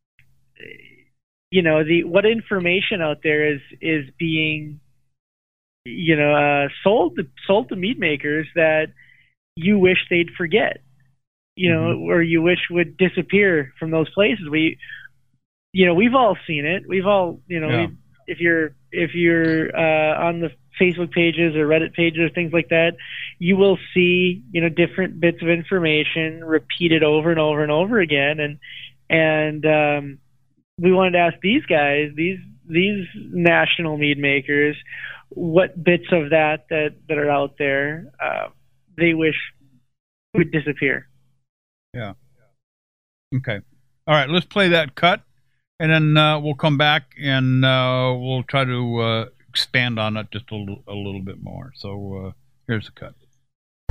you know, the what information out there is is being, you know, uh, sold to, sold to mead makers that you wish they'd forget? You know, mm-hmm. or you wish would disappear from those places. We, you know, we've all seen it. We've all, you know, yeah. we, if you're if you're uh, on the Facebook pages or Reddit pages or things like that, you will see, you know, different bits of information repeated over and over and over again. And and um, we wanted to ask these guys, these these national mead makers, what bits of that that, that are out there uh, they wish would disappear. Yeah. Okay. All right. Let's play that cut, and then uh, we'll come back and uh, we'll try to uh, expand on it just a little, a little bit more. So uh, here's the cut.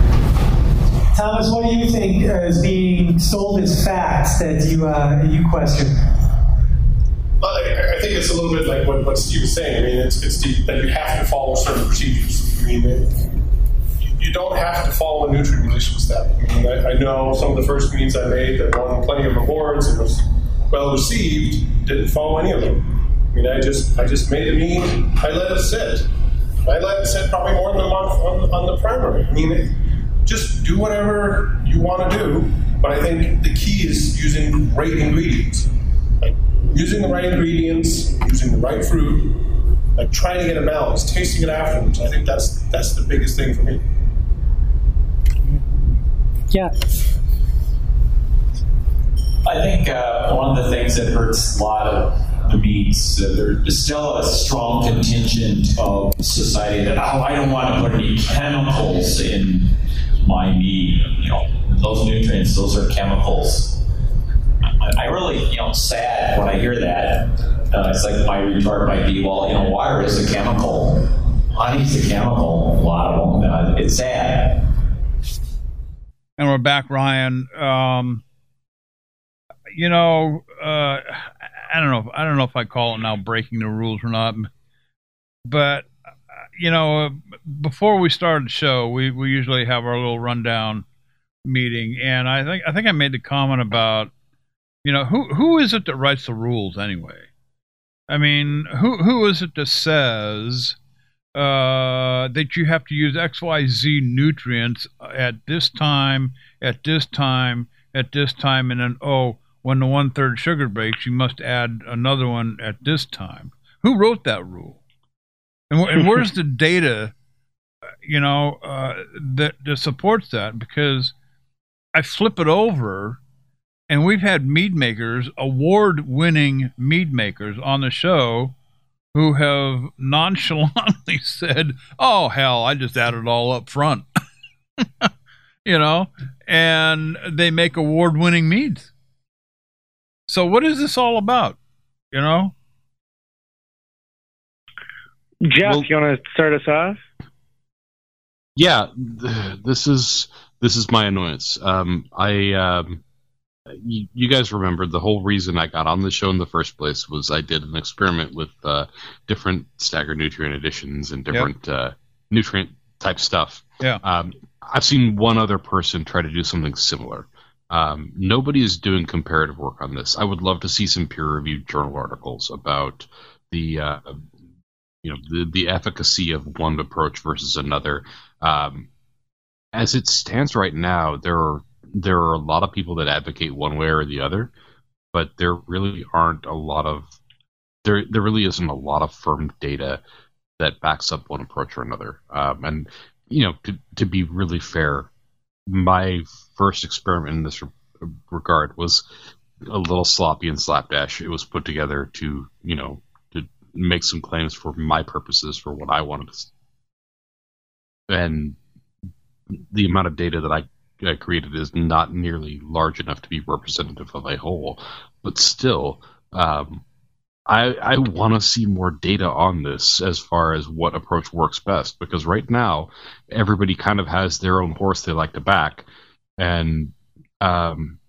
Thomas, what do you think is being sold as facts that you uh, you question? Well, I, I think it's a little bit like what, what Steve was saying. I mean, it's, it's the, that you have to follow certain procedures. I mean, it, you, you don't have to follow a nutrient release step. I mean, I, I know some of the first meats I made that won plenty of awards and was well received didn't follow any of them. I mean, I just I just made the meat. I let it sit. I let it sit probably more than a month on, on the primary. I mean, it, just do whatever you want to do. But I think the key is using great ingredients. Like using the right ingredients, using the right fruit, like trying to get a balance, tasting it afterwards. I think that's that's the biggest thing for me. Yeah. I think uh, one of the things that hurts a lot of the meats, uh, there's still a strong contingent of society that, oh, I don't want to put any chemicals in my meat. You know, those nutrients, those are chemicals. I really, you know, sad when I hear that. Uh, it's like my retort might be, well, you know, water is a chemical. Honey's a chemical. A lot of them. Uh, it's sad. And we're back, Ryan. Um, you know, uh, I don't know. I don't know if I call it now breaking the rules or not. But uh, you know, before we start the show, we we usually have our little rundown meeting, and I think I think I made the comment about, you know, who who is it that writes the rules anyway? I mean, who who is it that says uh, that you have to use X Y Z nutrients at this time, at this time, at this time, and then, oh, when the one-third sugar breaks, you must add another one at this time? Who wrote that rule? And, and where's the data, you know, uh, that, that supports that? Because I flip it over, and we've had mead makers, award-winning mead makers on the show who have nonchalantly said, oh, hell, I just added it all up front. You know, and they make award-winning meads. So what is this all about, you know? Jeff, well, you want to start us off? Yeah, th- this is this is my annoyance. Um, I... Um, You, you guys remember the whole reason I got on the show in the first place was I did an experiment with uh, different staggered nutrient additions and different yep. uh, nutrient type stuff. Yeah. Um, I've seen one other person try to do something similar. Um, nobody is doing comparative work on this. I would love to see some peer-reviewed journal articles about the uh, you know the, the efficacy of one approach versus another. Um, as it stands right now, there are There are a lot of people that advocate one way or the other, but there really aren't a lot of there. There really isn't a lot of firm data that backs up one approach or another. Um, and you know, to to be really fair, my first experiment in this re- regard was a little sloppy and slapdash. It was put together to you know to make some claims for my purposes for what I wanted to, and the amount of data that I Uh, created is not nearly large enough to be representative of a whole, but still, um, I, I want to see more data on this as far as what approach works best, because right now everybody kind of has their own horse they like to back, and um,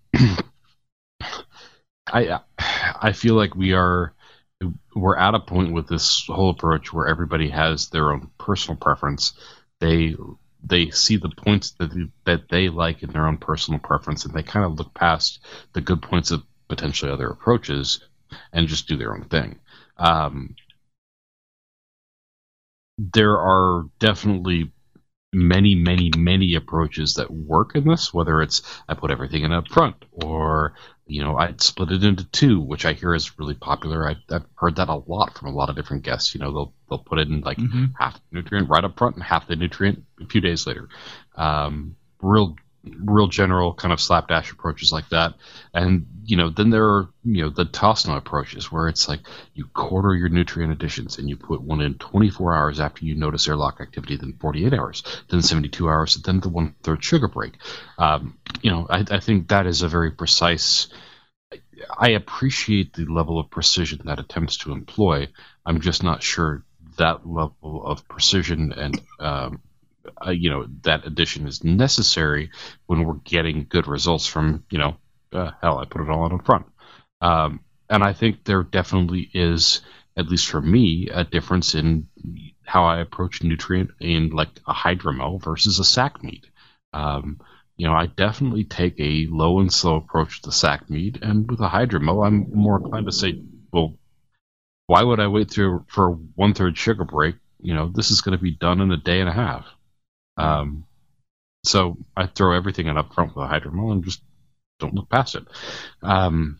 I I feel like we are we're at a point with this whole approach where everybody has their own personal preference. They They see the points that they, that they like in their own personal preference, and they kind of look past the good points of potentially other approaches and just do their own thing. Um, there are definitely many, many, many approaches that work in this, whether it's I put everything in up front, or you know, I split it into two, which I hear is really popular. I, I've heard that a lot from a lot of different guests. You know, they'll they'll put in like mm-hmm. half the nutrient right up front and half the nutrient a few days later. Um, real real general kind of slapdash approaches like that. And you know, then there are you know the Tosno approaches where it's like you quarter your nutrient additions and you put one in twenty-four hours after you notice airlock activity, then forty-eight hours, then seventy-two hours, and then the one third sugar break. Um, you know, I, I think that is a very precise. I appreciate the level of precision that attempts to employ. I'm just not sure that level of precision and um, uh, you know, that addition is necessary when we're getting good results from, you know, uh, hell, I put it all on up front. Um, and I think there definitely is, at least for me, a difference in how I approach nutrient in like a hydromel versus a sack mead. Um, you know, I definitely take a low and slow approach to sack mead, and with a hydromel, I'm more inclined to say, well, why would I wait through for a one-third sugar break? You know, this is going to be done in a day and a half. Um, so I throw everything in up front with a hydromel and just don't look past it. Um,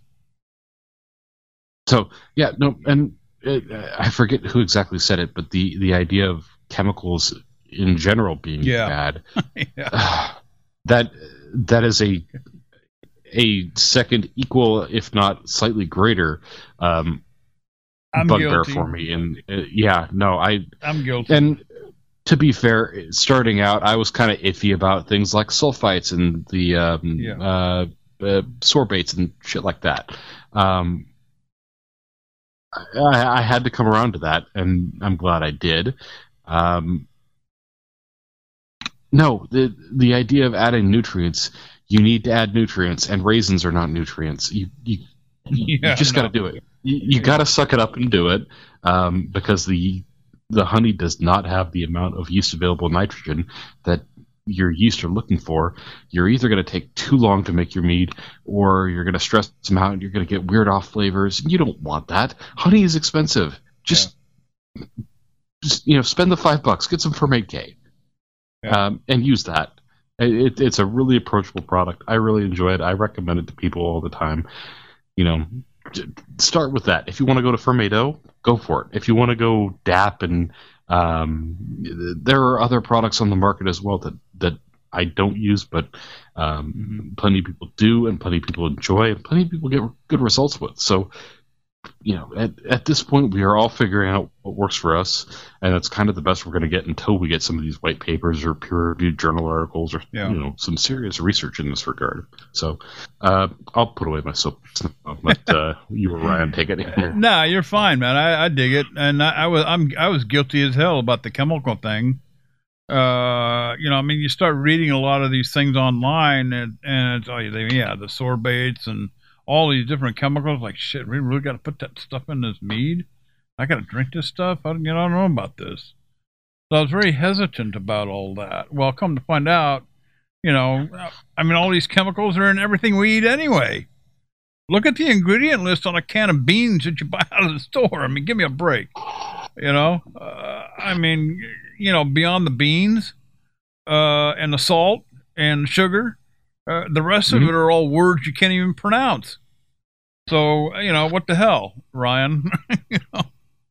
so, yeah, no, and it, I forget who exactly said it, but the, the idea of chemicals in general being yeah. bad, yeah. uh, that that is a a second equal, if not slightly greater, um, I'm bugbear guilty. for me. And uh, yeah, no, I I'm guilty. And to be fair, starting out, I was kind of iffy about things like sulfites and the um, Yeah. uh, uh, sorbates and shit like that. Um, I, I had to come around to that, and I'm glad I did. Um, no, the the idea of adding nutrients, you need to add nutrients, and raisins are not nutrients. You you, you Yeah, just got to no. do it. You, you got to suck it up and do it, um, because the the honey does not have the amount of yeast available nitrogen that your yeast are looking for. You're either going to take too long to make your mead, or you're going to stress them out and you're going to get weird off flavors. You don't want that. Honey is expensive. Just, yeah. just you know, spend the five bucks, get some Ferment K, yeah. um, and use that. It, it's a really approachable product. I really enjoy it. I recommend it to people all the time. You know, start with that. If you want to go to Fermento, go for it. If you want to go D A P, and um, there are other products on the market as well that, that I don't use, but um, mm-hmm. plenty of people do, and plenty of people enjoy, and plenty of people get good results with. So, you know, at, at this point, we are all figuring out what works for us, and that's kind of the best we're going to get until we get some of these white papers or peer-reviewed journal articles, or yeah. you know, some serious research in this regard. So, uh, I'll put away my soap. Let uh, you or Ryan take it. No, nah, you're fine, man. I, I dig it, and I, I was I'm I was guilty as hell about the chemical thing. Uh, you know, I mean, you start reading a lot of these things online, and and it's, oh yeah, the sorbates and all these different chemicals. Like, shit, we really got to put that stuff in this mead? I got to drink this stuff? I, you know, I don't know about this. So I was very hesitant about all that. Well, come to find out, you know, I mean, all these chemicals are in everything we eat anyway. Look at the ingredient list on a can of beans that you buy out of the store. I mean, give me a break. You know, uh, I mean, you know, beyond the beans uh, and the salt and sugar, Uh, the rest mm-hmm. of it are all words you can't even pronounce. So, you know, what the hell, Ryan? you know?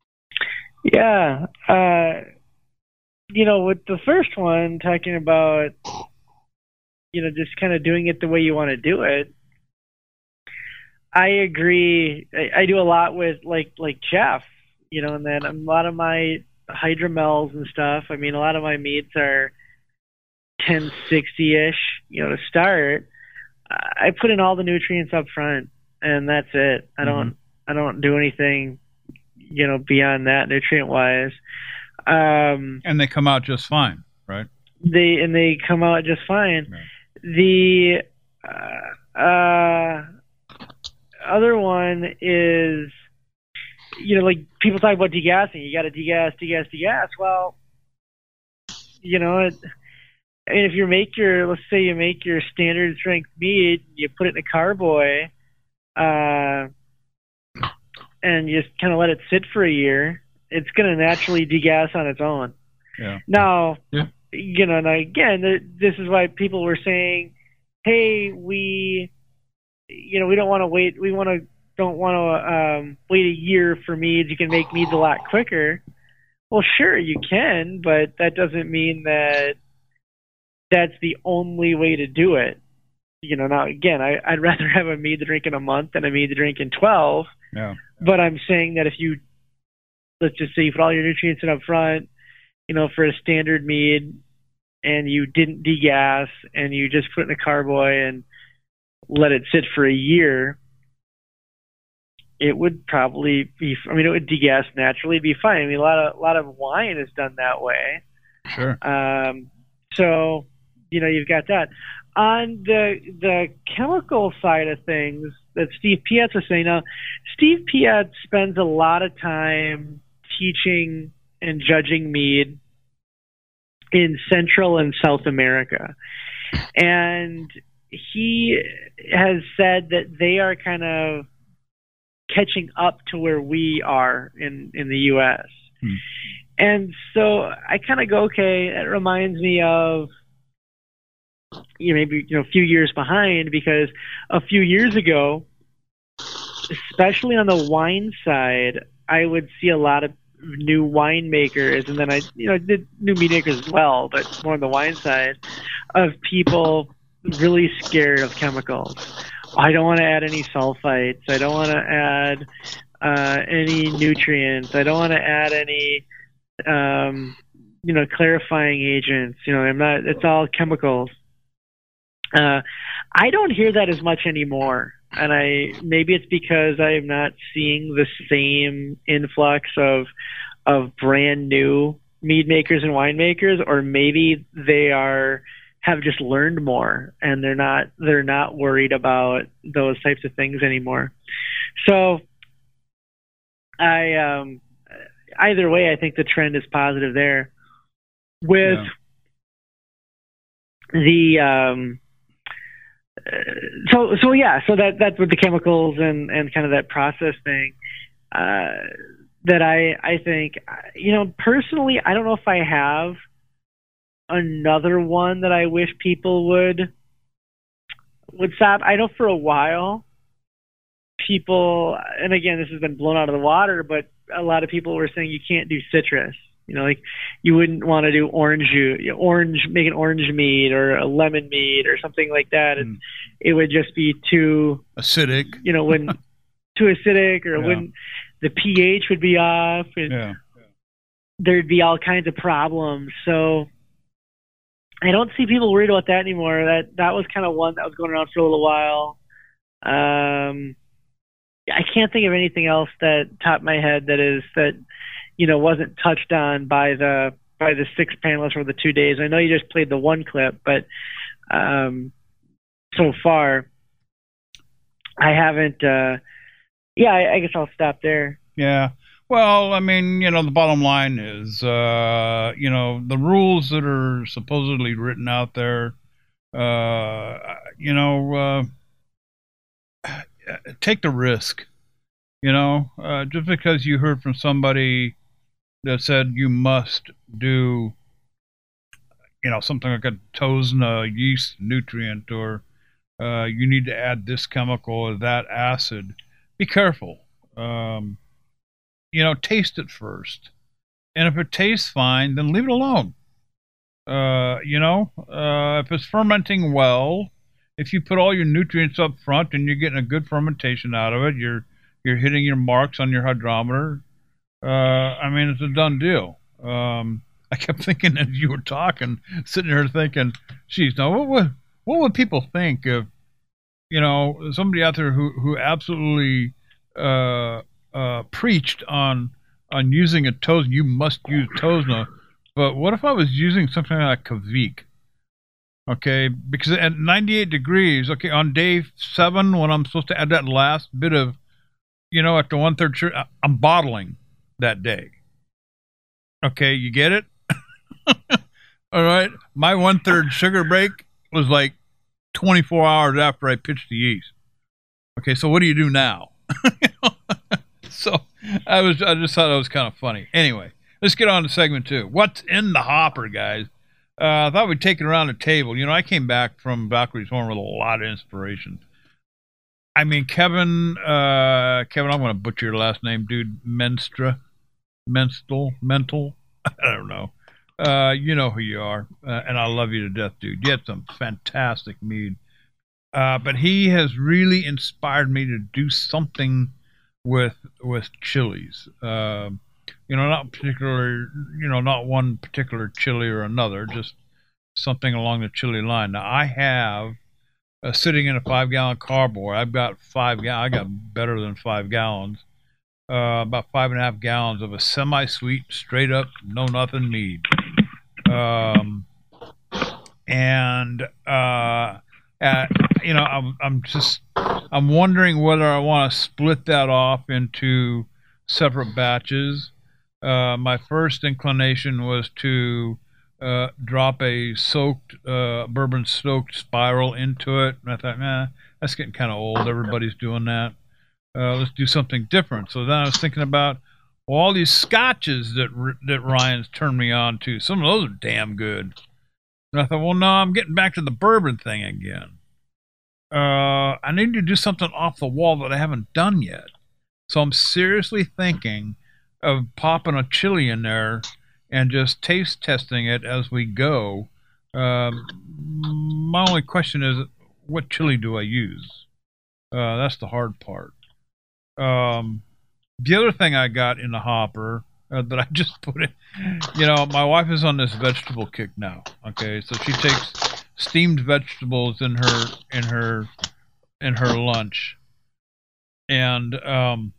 Yeah. Uh, you know, with the first one, talking about, you know, just kind of doing it the way you want to do it, I agree. I, I do a lot with, like, like Jeff, you know, and then a lot of my hydromels and stuff, I mean, a lot of my meats are ten sixty-ish, you know, to start. I put in all the nutrients up front, and that's it. I don't, mm-hmm. I don't do anything, you know, beyond that nutrient wise. Um, and they come out just fine, right? They and they come out just fine. Right. The uh, uh, other one is, you know, like people talk about degassing. You got to degas, degas, degas. Well, you know it. I mean, if you make your, let's say you make your standard strength mead, you put it in a carboy, uh, and you just kind of let it sit for a year, it's going to naturally degas on its own. Yeah. Now, yeah. you know, now again, this is why people were saying, hey, we, you know, we don't want to wait, we want to, don't want to um, wait a year for meads. You can make meads a lot quicker. Well, sure, you can, but that doesn't mean that that's the only way to do it. You know, now again, I, I'd rather have a mead to drink in a month than a mead to drink in twelve. Yeah. But I'm saying that if you, let's just say you put all your nutrients in up front, you know, for a standard mead, and you didn't degas, and you just put it in a carboy and let it sit for a year, it would probably be, I mean, it would degas naturally, be fine. I mean, a lot of, a lot of wine is done that way. Sure. Um, So, you know, you've got that. On the the chemical side of things that Steve Pietz was saying, now, Steve Pietz spends a lot of time teaching and judging mead in Central and South America. And he has said that they are kind of catching up to where we are in, in the U S Hmm. And so I kind of go, okay, it reminds me of, you know, maybe, you know, a few years behind, because a few years ago, especially on the wine side, I would see a lot of new winemakers, and then I, you know, did new mead makers as well, but more on the wine side, of people really scared of chemicals. I don't want to add any sulfites. I don't want to add uh, any nutrients. I don't want to add any, um, you know, clarifying agents. You know, I'm not. It's all chemicals. Uh, I don't hear that as much anymore, and I maybe it's because I'm not seeing the same influx of of brand new mead makers and winemakers, or maybe they are have just learned more and they're not they're not worried about those types of things anymore. So I um, either way, I think the trend is positive there. With yeah. the um, so so yeah, so that that's with the chemicals and, and kind of that process thing. Uh, that I I think, you know, personally, I don't know if I have another one that I wish people would would stop. I know for a while people, and again, this has been blown out of the water, but a lot of people were saying you can't do citrus. You know, like you wouldn't want to do orange juice, orange, make an orange mead or a lemon mead or something like that. And mm. it would just be too acidic, you know, when too acidic, or yeah. when the pH would be off, and yeah. there'd be all kinds of problems. So I don't see people worried about that anymore. That that was kind of one that was going around for a little while. Um, I can't think of anything else that top of my head that is that, you know, wasn't touched on by the by the six panelists for the two days. I know you just played the one clip, but um, so far I haven't. Uh, yeah, I, I guess I'll stop there. Yeah. Well, I mean, you know, the bottom line is, uh, you know, the rules that are supposedly written out there, uh, you know, uh, take the risk, you know, uh, just because you heard from somebody that said you must do, you know, something like a Tosna yeast nutrient, or uh, you need to add this chemical or that acid. Be careful. Um, you know, taste it first. And if it tastes fine, then leave it alone. Uh, you know, uh, if it's fermenting well, if you put all your nutrients up front and you're getting a good fermentation out of it, you're you're hitting your marks on your hydrometer. Uh, I mean, it's a done deal. Um, I kept thinking as you were talking, sitting here thinking, geez, now what would, what would people think if, you know, somebody out there who, who absolutely uh, uh, preached on on using a Tosna, you must use Tosna, but what if I was using something like Kveik? Okay, because at ninety-eight degrees, okay, on day seven, when I'm supposed to add that last bit of, you know, at the one-third sugar, I'm bottling that day. Okay, you get it? All right, my one-third sugar break was like twenty-four hours after I pitched the yeast. Okay, so what do you do now? So I was, I just thought that was kind of funny. Anyway, let's get on to segment two. What's in the hopper, guys? Uh, I thought we'd take it around the table. You know, I came back from Valkyrie's Horn with a lot of inspiration. I mean, Kevin, uh, Kevin, I'm going to butcher your last name, dude. Menstra, Mental, Mental. I don't know. Uh, you know who you are, uh, and I love you to death, dude. You had some fantastic mead. Uh, but he has really inspired me to do something with with chilies. Uh, you know, not particular, you know, not one particular chili or another, just something along the chili line. Now, I have uh, sitting in a five-gallon carboy. I've got five gallons. I got better than five gallons. Uh, about five and a half gallons of a semi-sweet, straight-up, no-nothing mead. Um, and uh, uh, you know, I'm I'm just I'm wondering whether I want to split that off into separate batches. Uh, my first inclination was to uh, drop a soaked uh, bourbon soaked spiral into it, and I thought, nah, that's getting kind of old. Everybody's doing that. Uh, let's do something different. So then I was thinking about well, all these scotches that that Ryan's turned me on to. Some of those are damn good. And I thought, well, no, I'm getting back to the bourbon thing again. Uh, I need to do something off the wall that I haven't done yet. So I'm seriously thinking of popping a chili in there and just taste testing it as we go. Um, my only question is, what chili do I use? Uh, that's the hard part. Um, the other thing I got in the hopper uh, that I just put in, you know, my wife is on this vegetable kick now. Okay, so she takes steamed vegetables in her in her in her lunch, and um,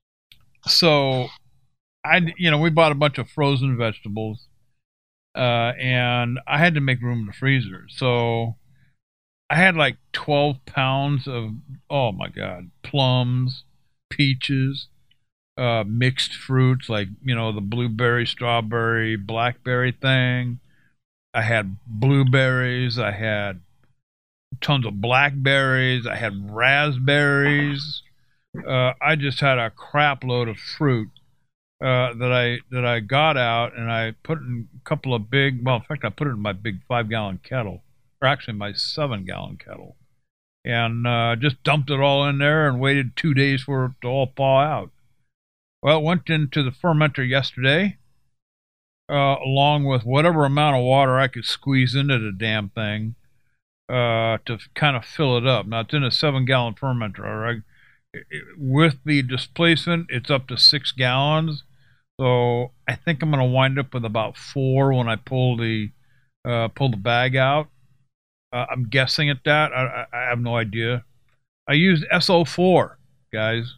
so I, you know, we bought a bunch of frozen vegetables, uh, and I had to make room in the freezer. So I had like twelve pounds of, oh my God, plums, peaches, uh, mixed fruits like, you know, the blueberry, strawberry, blackberry thing. I had blueberries. I had tons of blackberries. I had raspberries. Uh, I just had a crap load of fruit uh, that I that I got out, and I put in a couple of big. Well, in fact, I put it in my big five-gallon kettle, or actually my seven-gallon kettle, and uh, just dumped it all in there and waited two days for it to all thaw out. Well, it went into the fermenter yesterday, uh, along with whatever amount of water I could squeeze into the damn thing uh, to kind of fill it up. Now, it's in a seven-gallon fermenter, all right? With the displacement, it's up to six gallons. So I think I'm going to wind up with about four when I pull the uh, pull the bag out. Uh, I'm guessing at that. I, I, I have no idea. I used S O four, guys.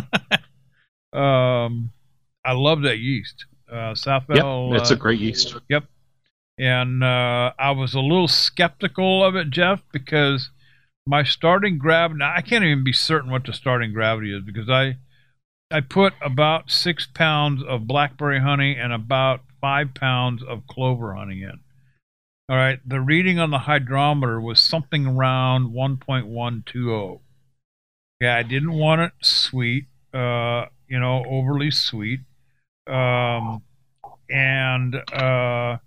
um, I love that yeast. Uh, Southwell. Yep, it's uh, a great yeast. Yep. And uh, I was a little skeptical of it, Jeff, because my starting gravity, now I can't even be certain what the starting gravity is, because I I put about six pounds of blackberry honey and about five pounds of clover honey in. All right, the reading on the hydrometer was something around one point one two zero. Yeah, I didn't want it sweet, uh, you know, overly sweet. Um, and uh,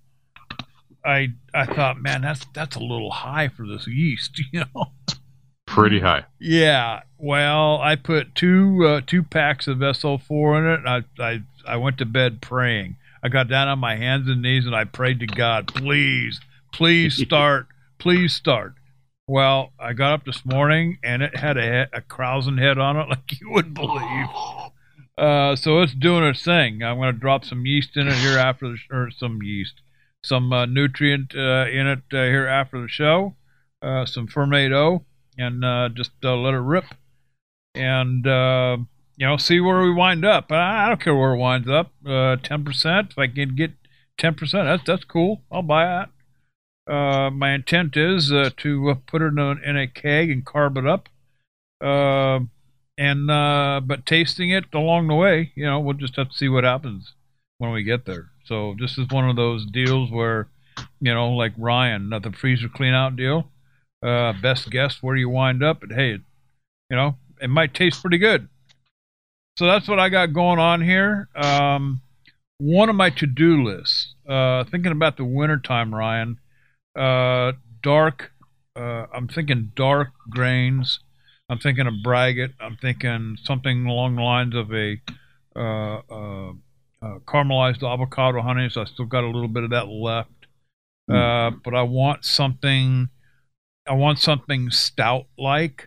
I I thought, man, that's that's a little high for this yeast, you know. Pretty high. Yeah. Well, I put two uh, two packs of S O four in it, and I, I I went to bed praying. I got down on my hands and knees and I prayed to God, please, please start, please start. Well, I got up this morning and it had a, head, a Krausen head on it like you wouldn't believe. Uh, so it's doing its thing. I'm going to drop some yeast in it here after the sh- or some yeast, some uh, nutrient uh, in it uh, here after the show, uh, some Fermento. And uh, just uh, let it rip, and uh, you know, see where we wind up. I don't care where it winds up. Uh, ten percent. If I can get ten percent, that's that's cool. I'll buy that. Uh, my intent is uh, to uh, put it in a, in a keg and carb it up, uh, and uh, but tasting it along the way, you know, we'll just have to see what happens when we get there. So this is one of those deals where, you know, like Ryan, the freezer clean out deal. Uh, best guess where you wind up, but hey, it, you know, it might taste pretty good. So that's what I got going on here. Um, one of my to-do lists, uh, thinking about the wintertime, Ryan, uh, dark, uh, I'm thinking dark grains. I'm thinking of Braggot. I'm thinking something along the lines of a uh, uh, uh, caramelized avocado honey, so I still got a little bit of that left. Uh, but I want something... I want something stout-like,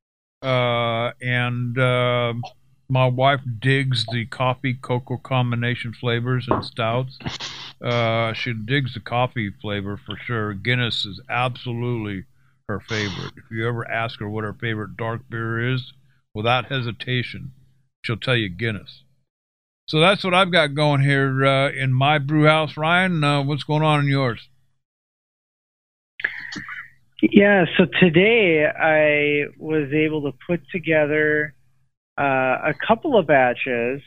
uh, and uh, my wife digs the coffee-cocoa combination flavors and stouts. Uh, she digs the coffee flavor for sure. Guinness is absolutely her favorite. If you ever ask her what her favorite dark beer is, without hesitation, she'll tell you Guinness. So that's what I've got going here uh, in my brew house. Ryan, uh, what's going on in yours? Yeah, so today I was able to put together uh, a couple of batches,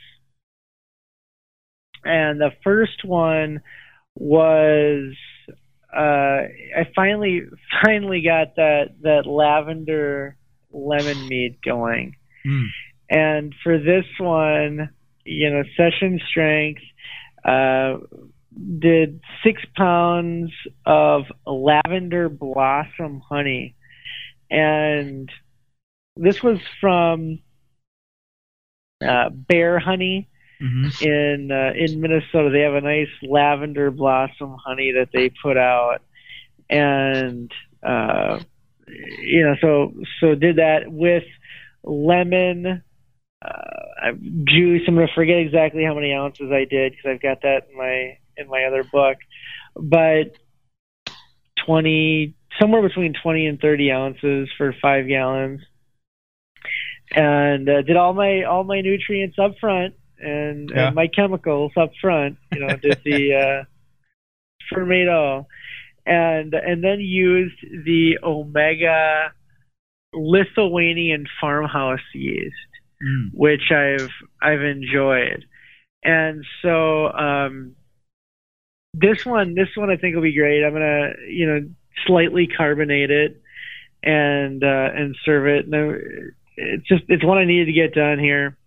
and the first one was uh, I finally finally got that that lavender lemon mead going, mm. and for this one, you know, session strength. Uh, did six pounds of lavender blossom honey. And this was from uh, Bear Honey mm-hmm. in uh, in Minnesota. They have a nice lavender blossom honey that they put out. And, uh, you know, so, so did that with lemon uh, juice. I'm going to forget exactly how many ounces I did because I've got that in my in my other book, but twenty, somewhere between twenty and thirty ounces for five gallons, and uh, did all my all my nutrients up front and, yeah. and my chemicals up front. You know, did the uh, ferment all, and and then used the Omega Lithuanian farmhouse yeast, mm. which I've I've enjoyed, and so. Um, This one, this one I think will be great. I'm gonna, you know, slightly carbonate it and uh, and serve it. No, it's just it's one I needed to get done here.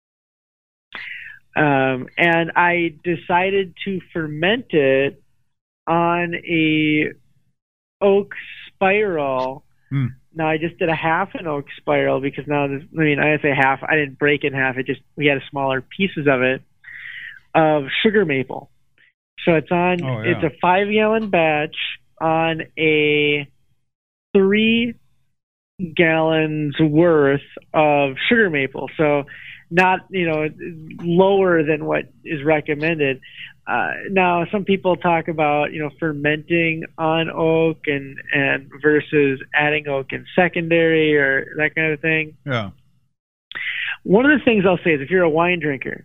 Um, and I decided to ferment it on a oak spiral. Mm. Now I just did a half an oak spiral because now this, I mean I didn't say half. I didn't break it in half. It just we had smaller pieces of it of sugar maple. So it's on. Oh, yeah. It's a five gallon batch on a three gallons worth of sugar maple. So not, you know, lower than what is recommended. Uh, now, some people talk about, you know, fermenting on oak and, and versus adding oak in secondary or that kind of thing. Yeah. One of the things I'll say is if you're a wine drinker,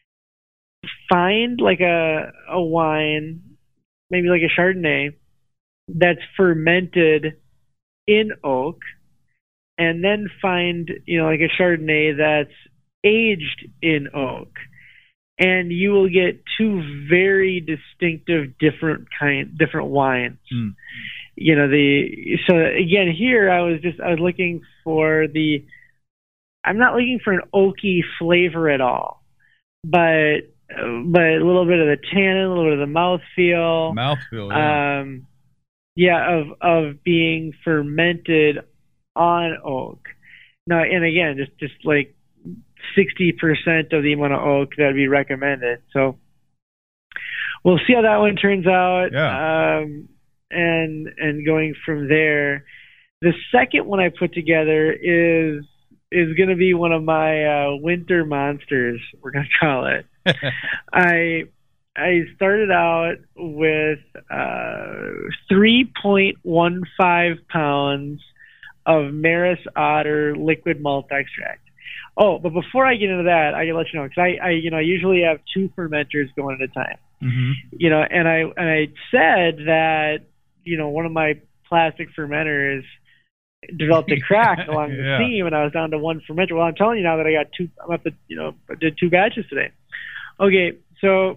find like a a wine, maybe like a Chardonnay, that's fermented in oak, and then find, you know, like a Chardonnay that's aged in oak, and you will get two very distinctive different kind different wines. Mm. You know, the so again here I was just I was looking for the I'm not looking for an oaky flavor at all, but but a little bit of the tannin, a little bit of the mouthfeel. Mouthfeel, yeah. Um, yeah, of of being fermented on oak. Now, and again, just just like sixty percent of the amount of oak that would be recommended. So we'll see how that one turns out. Yeah. Um, and and going from there, the second one I put together is is going to be one of my uh, winter monsters. We're going to call it. I I started out with uh, three point one five pounds of Maris Otter liquid malt extract. Oh, but before I get into that, I can let you know because I, I, you know, I usually have two fermenters going at a time. Mm-hmm. You know, and I and I said that, you know, one of my plastic fermenters developed a crack along yeah. the seam, and I was down to one fermenter. Well, I'm telling you now that I got two. I'm up to, you know, I did two batches today. Okay, so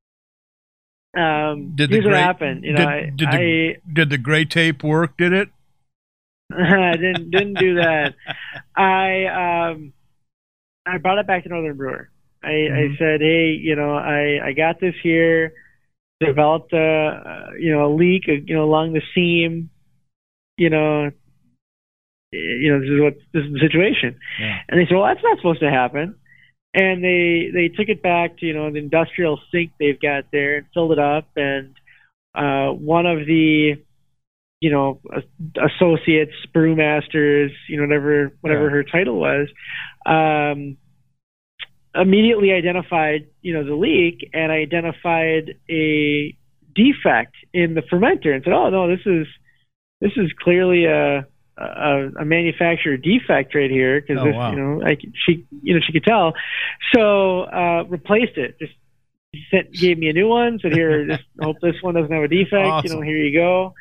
um, did here's the what gray, happened. You know, did, I, did, the, I, did the gray tape work? Did it? I didn't didn't do that. I um I brought it back to Northern Brewer. I, mm-hmm. I said, hey, you know, I, I got this here. Developed a uh, you know a leak, you know, along the seam. You know, you know this is what this is the situation. Yeah. And they said, well, that's not supposed to happen. And they they took it back to, you know, the industrial sink they've got there and filled it up. And uh, one of the, you know, associates, brewmasters, you know, whatever whatever yeah. her title was, um, immediately identified, you know, the leak and identified a defect in the fermenter and said, oh no, this is this is clearly a a, a manufacturer defect right here because oh, wow. you know I, she you know she could tell, so uh, replaced it. Just sent, gave me a new one. Said here, just hope this one doesn't have a defect. Awesome. You know, here you go.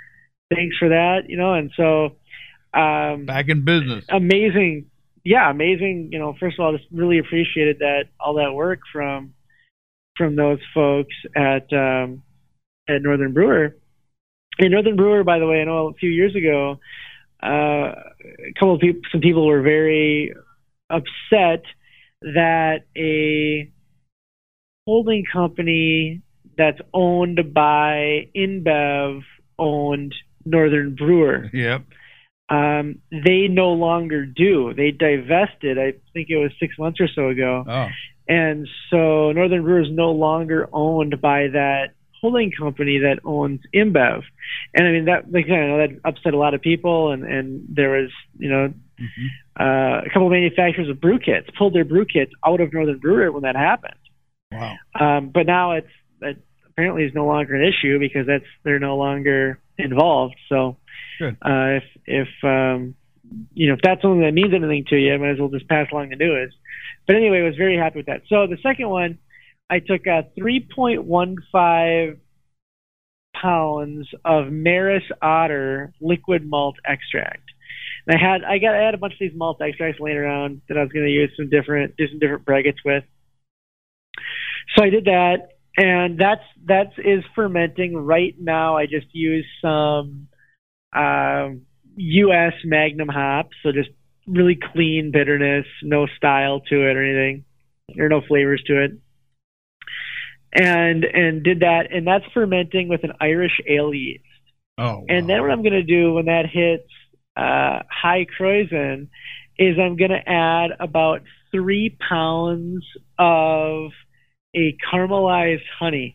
thanks for that, you know. And so um, back in business. Amazing, yeah, amazing. You know, first of all, just really appreciated that all that work from from those folks at um, at Northern Brewer. And Northern Brewer, by the way, I know a few years ago, uh, a couple of people, some people were very upset that a holding company that's owned by InBev owned Northern Brewer. Yep. Um, they no longer do. They divested, I think it was six months or so ago. Oh. And so Northern Brewer is no longer owned by that holding company that owns InBev. And I mean, that, like, I know that upset a lot of people, and, and there was, you know, mm-hmm. uh, a couple of manufacturers of brew kits pulled their brew kits out of Northern Brewer when that happened. Wow. Um, but now it's, it apparently is no longer an issue because that's, they're no longer involved. So, Good. uh, if, if, um, you know, if that's something that means anything to you, I might as well just pass along the news. But anyway, I was very happy with that. So the second one, I took a three point one five pounds of Maris Otter liquid malt extract. And I had, I got, I had a bunch of these malt extracts laying around that I was going to use some different, do some different braggots with. So I did that, and that's, that is fermenting right now. I just used some um, U S Magnum hops, so just really clean bitterness, no style to it or anything, or no flavors to it. And and did that, and that's fermenting with an Irish ale yeast. Oh, wow. And then what I'm going to do when that hits uh, high Kreuzen is I'm going to add about three pounds of a caramelized honey.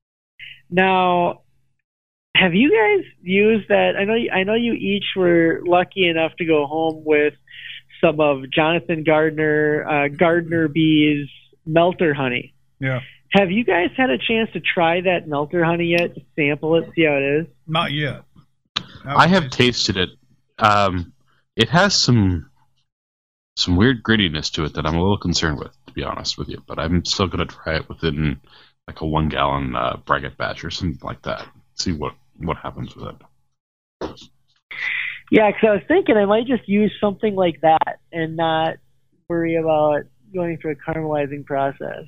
Now, have you guys used that? I know I know you each were lucky enough to go home with some of Jonathan Gardner uh, Gardner Bee's Melter honey. Yeah. Have you guys had a chance to try that Melter honey yet? To sample it, see how it is? Not yet. I have tasted it. Um, it has some some weird grittiness to it that I'm a little concerned with, to be honest with you. But I'm still going to try it within like a one gallon uh, braggot batch or something like that. See what, what happens with it. Yeah, because I was thinking I might just use something like that and not worry about going through a caramelizing process.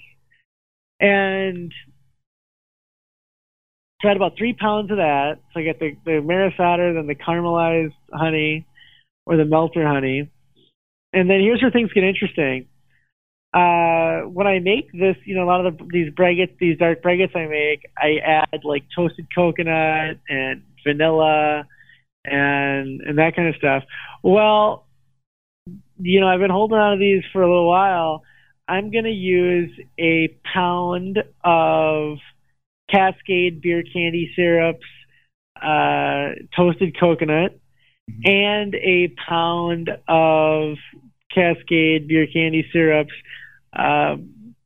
And so I had about three pounds of that. So I got the, the Maris Otter, then the caramelized honey or the Melter honey. And then here's where things get interesting. Uh, when I make this, you know, a lot of the, these braggots, these dark braggots I make, I add like toasted coconut and vanilla and and that kind of stuff. Well, you know, I've been holding on to these for a little while. I'm going to use a pound of Cascade beer candy syrups, uh, toasted coconut, mm-hmm. and a pound of Cascade beer candy syrups, uh,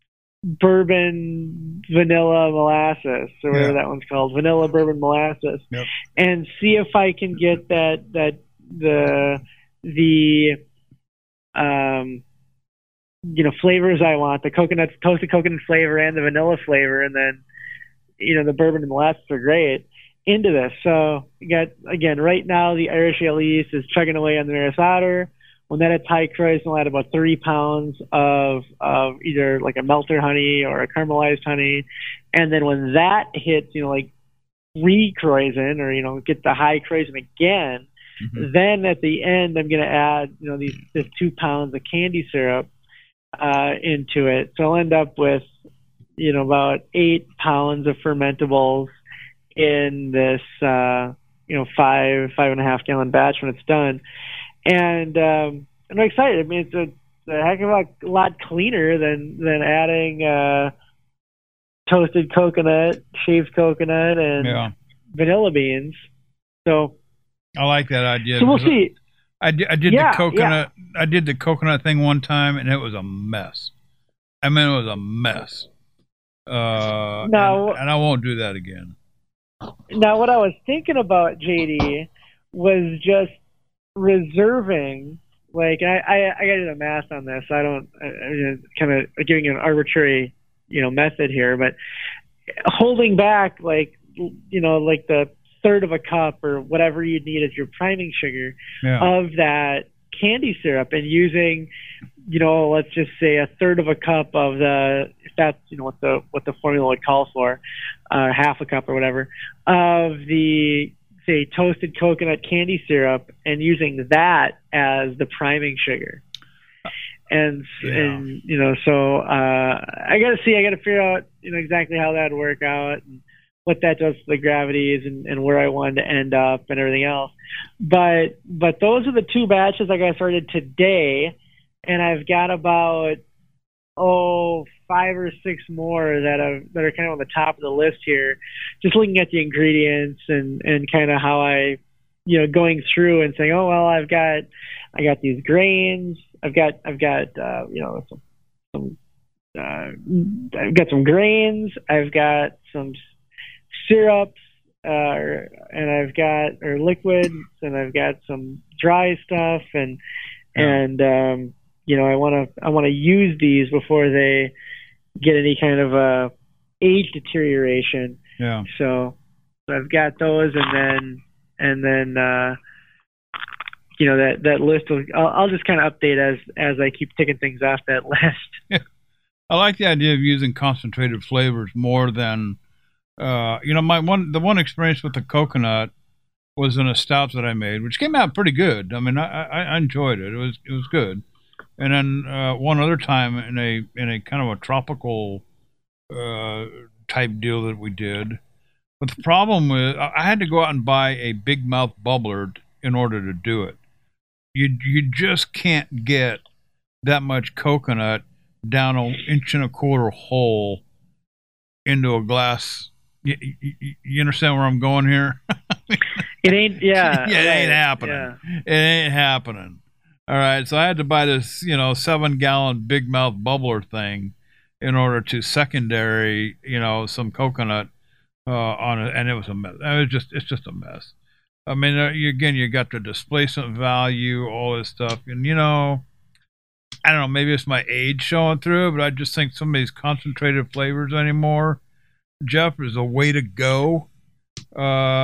bourbon vanilla molasses, or whatever yeah. that one's called, vanilla bourbon molasses, yep. and see if I can get that that the the um. you know, flavors I want, the coconut, toasted coconut flavor and the vanilla flavor, and then, you know, the bourbon and molasses are great into this. So you got, again, right now the Irish ale yeast is chugging away on the Maris Otter. When that hits high Kreuzen, we'll add about thirty pounds of, of either like a Melter honey or a caramelized honey. And then when that hits, you know, like three Kreuzen, or, you know, get the high Kreuzen again, mm-hmm. then at the end, I'm going to add, you know, these, this two pounds of candy syrup uh, into it. So I'll end up with, you know, about eight pounds of fermentables in this, uh, you know, five, five and a half gallon batch when it's done. And um, I'm excited. I mean, it's a, a heck of a lot cleaner than, than adding uh, toasted coconut, shaved coconut, and yeah. vanilla beans. So I like that idea. So we'll see. I did, I did yeah, the coconut. Yeah. I did the coconut thing one time, and it was a mess. I mean, it was a mess. Uh, now, and, and I won't do that again. Now, what I was thinking about, J D, was just reserving. Like, I, I, I got to do the math on this. I don't. I, I'm kind of giving you an arbitrary, you know, method here, but holding back, like, you know, like the third of a cup or whatever you need as your priming sugar yeah. of that candy syrup, and using, you know, let's just say a third of a cup of the, if that's, you know, what the what the formula would call for, uh, half a cup or whatever of the, say, toasted coconut candy syrup, and using that as the priming sugar. And yeah. and you know, so uh, I got to see, I got to figure out, you know, exactly how that would work out and what that does to the gravities and, and where I wanted to end up and everything else. But but those are the two batches I got started today, and I've got about oh five or six more that are that are kind of on the top of the list here. Just looking at the ingredients and, and kind of how I, you know, going through and saying, oh well, I've got I got these grains, I've got I've got uh, you know some some uh, I've got some grains, I've got some syrups, uh, and I've got or liquids, and I've got some dry stuff, and yeah. and um, you know I want to I want to use these before they get any kind of uh, age deterioration. Yeah. So, so I've got those, and then and then uh, you know that that list will I'll, I'll just kind of update as as I keep ticking things off that list. Yeah. I like the idea of using concentrated flavors more than. Uh, you know, my one the one experience with the coconut was in a stout that I made, which came out pretty good. I mean, I, I, I enjoyed it. It was it was good. And then uh, one other time in a in a kind of a tropical uh, type deal that we did. But the problem was I had to go out and buy a big mouth bubbler in order to do it. You you just can't get that much coconut down an inch and a quarter hole into a glass. You, you, you understand where I'm going here? It ain't, yeah. yeah, it ain't happening. Yeah. It ain't happening. All right, so I had to buy this, you know, seven-gallon big mouth bubbler thing in order to secondary, you know, some coconut uh, on it, and it was a mess. It was just, it's just a mess. I mean, uh, you, again, you got the displacement value, all this stuff, and you know, I don't know, maybe it's my age showing through, but I just think some of these concentrated flavors anymore, Jeff, is a way to go. Uh,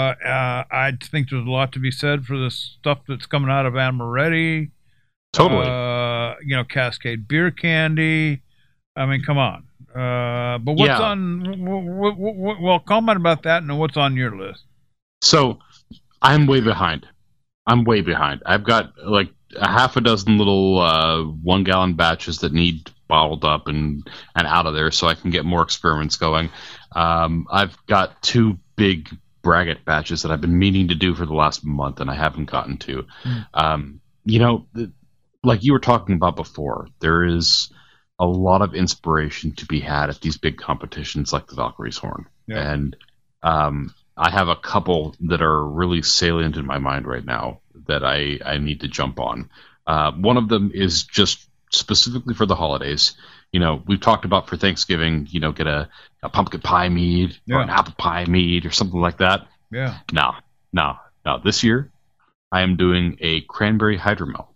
uh, I think there's a lot to be said for the stuff that's coming out of Amaretti. Totally. Uh, you know, Cascade Beer Candy. I mean, come on. Uh, but what's yeah. on? W- w- w- well, comment about that and what's on your list. So, I'm way behind. I'm way behind. I've got like a half a dozen little uh, one-gallon batches that need bottled up and, and out of there so I can get more experiments going. Um, I've got two big braggot batches that I've been meaning to do for the last month and I haven't gotten to. Mm. Um, you know, like you were talking about before, there is a lot of inspiration to be had at these big competitions like the Valkyrie's Horn. Yeah. And um, I have a couple that are really salient in my mind right now that I, I need to jump on. Uh, one of them is just specifically for the holidays. You know, we've talked about for Thanksgiving, you know, get a, a pumpkin pie mead yeah. or an apple pie mead or something like that. Yeah. No, no, no. This year, I am doing a cranberry hydromel.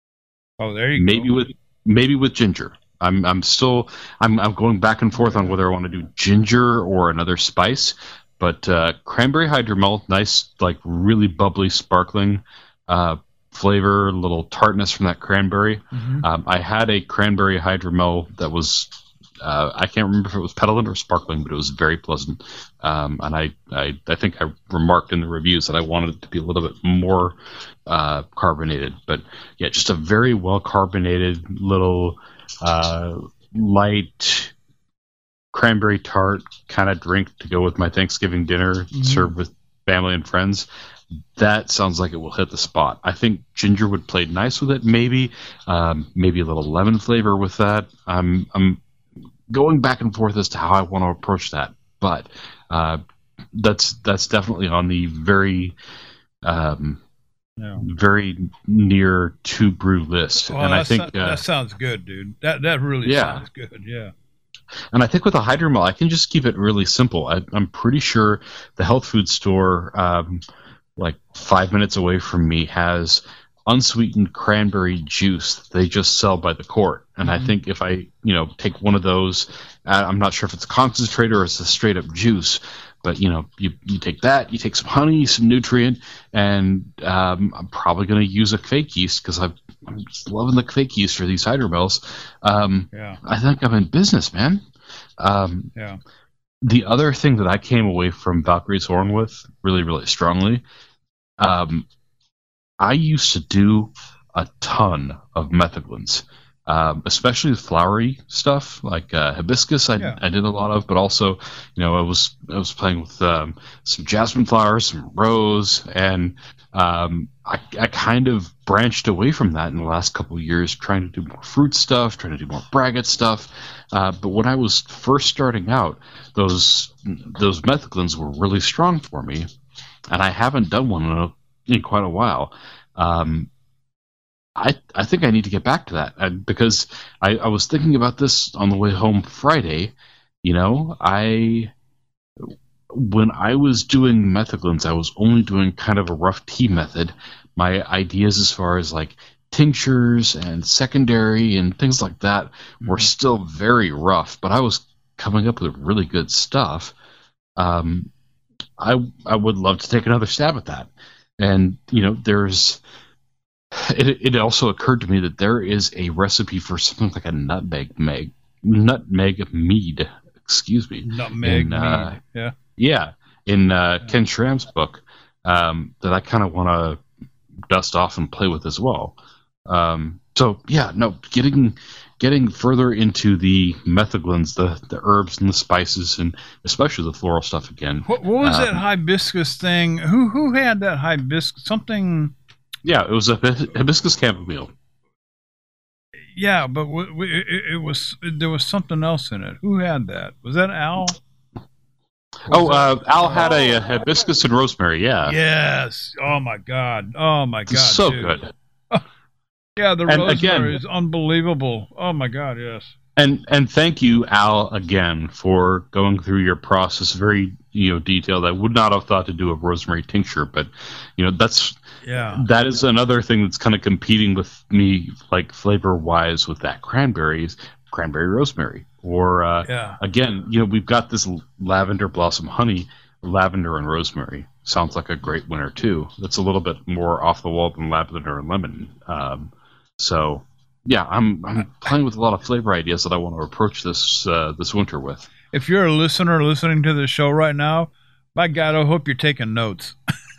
Oh, there you maybe go. With, maybe with ginger. I'm I'm still I'm I'm going back and forth on whether I want to do ginger or another spice. But uh, cranberry hydromel, nice, like really bubbly, sparkling uh, flavor, a little tartness from that cranberry. Mm-hmm. Um, I had a cranberry hydromel that was, uh, I can't remember if it was petalent or sparkling, but it was very pleasant. Um, and I, I, I think I remarked in the reviews that I wanted it to be a little bit more uh, carbonated. But yeah, just a very well carbonated little uh, light cranberry tart kind of drink to go with my Thanksgiving dinner, mm-hmm. served with family and friends. That sounds like it will hit the spot. I think ginger would play nice with it, maybe. Um, maybe a little lemon flavor with that. I'm I'm going back and forth as to how I want to approach that, but uh, that's that's definitely on the very um, yeah. very near to brew list. Well, and I think not, uh, that sounds good, dude. That that really yeah. sounds good. Yeah. And I think with a hydromel, I can just keep it really simple. I, I'm pretty sure the health food store, um, like five minutes away from me, has unsweetened cranberry juice that they just sell by the quart. And mm-hmm. I think if I, you know, take one of those, uh, I'm not sure if it's a concentrate or it's a straight up juice, But, you know, you, you take that, you take some honey, some nutrient, and um, I'm probably going to use a fake yeast because I'm just loving the fake yeast for these hydromels. Um, yeah. I think I'm in business, man. Um, yeah. The other thing that I came away from Valkyrie's Horn with really, really strongly, um, I used to do a ton of metheglins. Um, especially the flowery stuff like uh, hibiscus, I, yeah. I did a lot of, but also, you know, I was I was playing with um, some jasmine flowers, some rose, and um, I, I kind of branched away from that in the last couple of years, trying to do more fruit stuff, trying to do more braggot stuff. Uh, but when I was first starting out, those those metheglins were really strong for me, and I haven't done one in, a, in quite a while. Um, I, I think I need to get back to that I, because I, I was thinking about this on the way home Friday. You know, I when I was doing metheglins, I was only doing kind of a rough tea method. My ideas as far as like tinctures and secondary and things like that were still very rough, but I was coming up with really good stuff. Um, I I would love to take another stab at that. And, you know, there's It, it also occurred to me that there is a recipe for something like a nutmeg meg, nutmeg mead. Excuse me. Nutmeg in, uh, mead. Yeah. Yeah. In uh, Ken Schramm's book, um, that I kind of want to dust off and play with as well. Um, so yeah, no, getting getting further into the metheglins, the the herbs and the spices, and especially the floral stuff again. What, what was um, that hibiscus thing? Who who had that hibiscus? Something. Yeah, it was a hibiscus chamomile. Yeah, but w- w- it, it was there was something else in it. Who had that? Was that Al? Was oh, that, uh, Al had a, a hibiscus and rosemary. Yeah. Yes. Oh my God. Oh my God. It's so dude. good. Yeah, the and rosemary again, is unbelievable. Oh my God. Yes. And and thank you, Al, again for going through your process very you know detailed. I would not have thought to do a rosemary tincture, but you know that's. Yeah, that is another thing that's kind of competing with me, like flavor-wise, with that cranberries, cranberry rosemary. Or, uh, yeah. again, you know, we've got this lavender blossom honey, lavender and rosemary. Sounds like a great winner, too. That's a little bit more off the wall than lavender and lemon. Um, so, yeah, I'm I'm playing with a lot of flavor ideas that I want to approach this uh, this winter with. If you're a listener listening to the show right now, by God, I hope you're taking notes.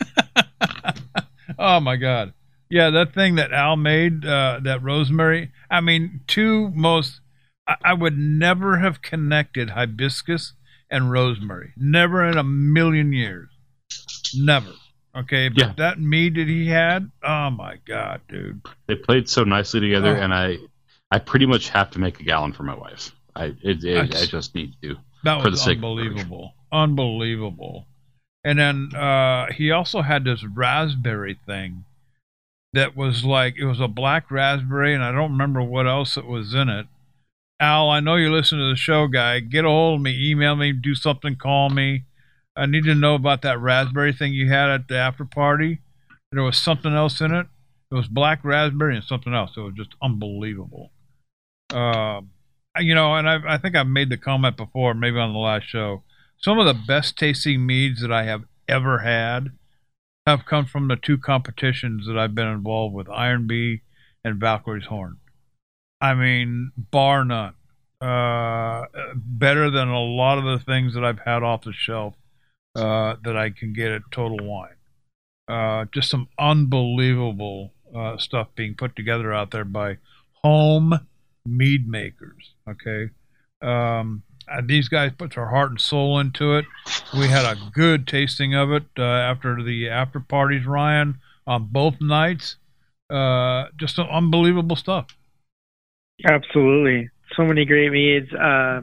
Oh my God. Yeah, that thing that Al made, uh, that rosemary. I mean, two most, I, I would never have connected hibiscus and rosemary. Never in a million years. Never. Okay, but yeah. that mead that he had, oh my God, dude. They played so nicely together, oh. and I I pretty much have to make a gallon for my wife. I it, it, I just need to. That for was the sake unbelievable. Unbelievable. And then uh, he also had this raspberry thing that was like, it was a black raspberry, and I don't remember what else it was in it. Al, I know you listen to the show, guy. Get a hold of me, email me, do something, call me. I need to know about that raspberry thing you had at the after party. There was something else in it. It was black raspberry and something else. It was just unbelievable. Uh, you know, and I, I think I've made the comment before, maybe on the last show. Some of the best tasting meads that I have ever had have come from the two competitions that I've been involved with, Iron Bee and Valkyrie's Horn. I mean, bar none. Uh, better than a lot of the things that I've had off the shelf uh, that I can get at Total Wine. Uh, just some unbelievable uh, stuff being put together out there by home mead makers, okay? Um, Uh, these guys put their heart and soul into it. We had a good tasting of it uh, after the after parties, Ryan, on both nights. Uh, just some unbelievable stuff. Absolutely. So many great meads. Uh,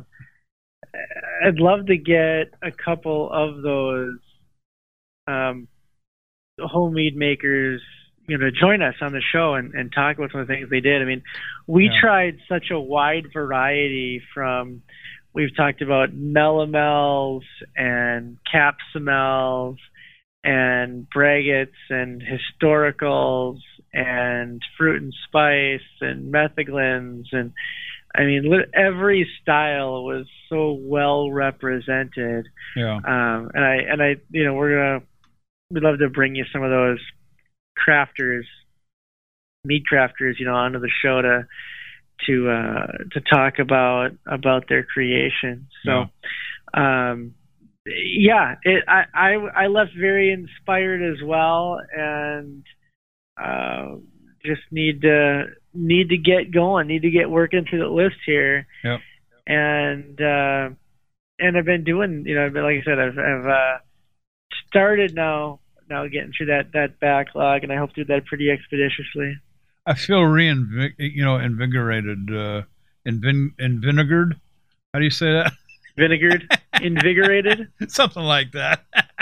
I'd love to get a couple of those um, home mead makers, you know, join us on the show and, and talk about some of the things they did. I mean, we yeah. tried such a wide variety from... We've talked about melomels and capsamels and braggots and historicals and fruit and spice and metheglins. And I mean, every style was so well represented. Yeah. Um, and I and I, you know, we're gonna we'd love to bring you some of those crafters, meat crafters, you know, onto the show to to uh, to talk about about their creation. So, yeah, um, yeah it, I, I I left very inspired as well, and uh, just need to need to get going, need to get working through the list here. Yep. And uh, and I've been doing, you know, like I said, I've, I've uh, started now now getting through that that backlog, and I hope to do that pretty expeditiously. I feel reinvig, you know, invigorated, uh, invin, invinegared. How do you say that? Vinegared, invigorated, something like that.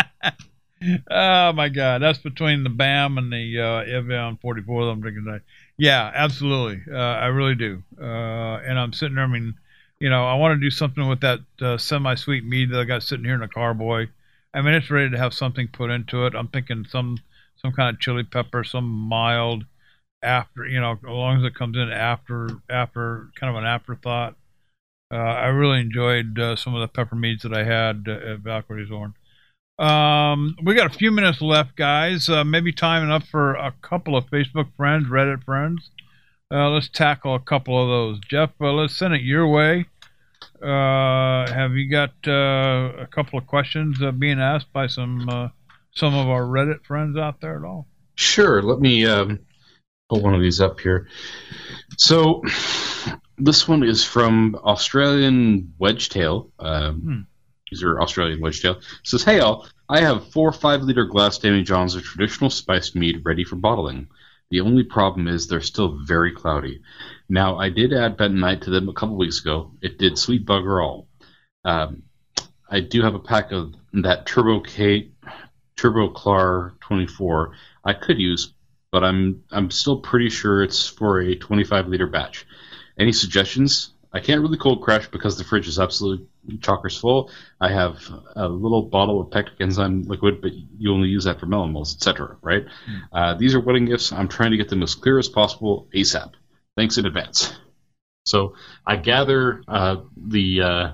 Oh my God, that's between the B A M and the uh, Evian forty-four that I'm drinking tonight. Yeah, absolutely, uh, I really do. Uh, and I'm sitting there. I mean, you know, I want to do something with that uh, semi-sweet mead that I got sitting here in the carboy. I mean, it's ready to have something put into it. I'm thinking some some kind of chili pepper, some mild. After, you know, as long as it comes in after, after kind of an afterthought. Uh, I really enjoyed uh, some of the pepper meads that I had uh, at Valkyrie's Horn. Um, we got a few minutes left, guys. Uh, maybe time enough for a couple of Facebook friends, Reddit friends. Uh, let's tackle a couple of those. Jeff, uh, let's send it your way. Uh, have you got uh, a couple of questions uh, being asked by some uh, some of our Reddit friends out there at all? Sure. Let me... Um... Pull one of these up here. So this one is from Australian Wedgetail. Um, hmm. These are Australian Wedgetail. It says, "Hey all, I have four five-liter glass Dammy Johns of traditional spiced mead ready for bottling. The only problem is they're still very cloudy. Now, I did add bentonite to them a couple weeks ago. It did sweet bugger all. Um, I do have a pack of that Turbo K, Turbo Clar twenty-four I could use, but I'm I'm still pretty sure it's for a twenty-five liter batch. Any suggestions? I can't really cold crash because the fridge is absolutely chockers full. I have a little bottle of pectic enzyme liquid, but you only use that for melon moulds, et cetera. Right? Mm. Uh, these are wedding gifts. I'm trying to get them as clear as possible ASAP. Thanks in advance." So I gather uh, the uh,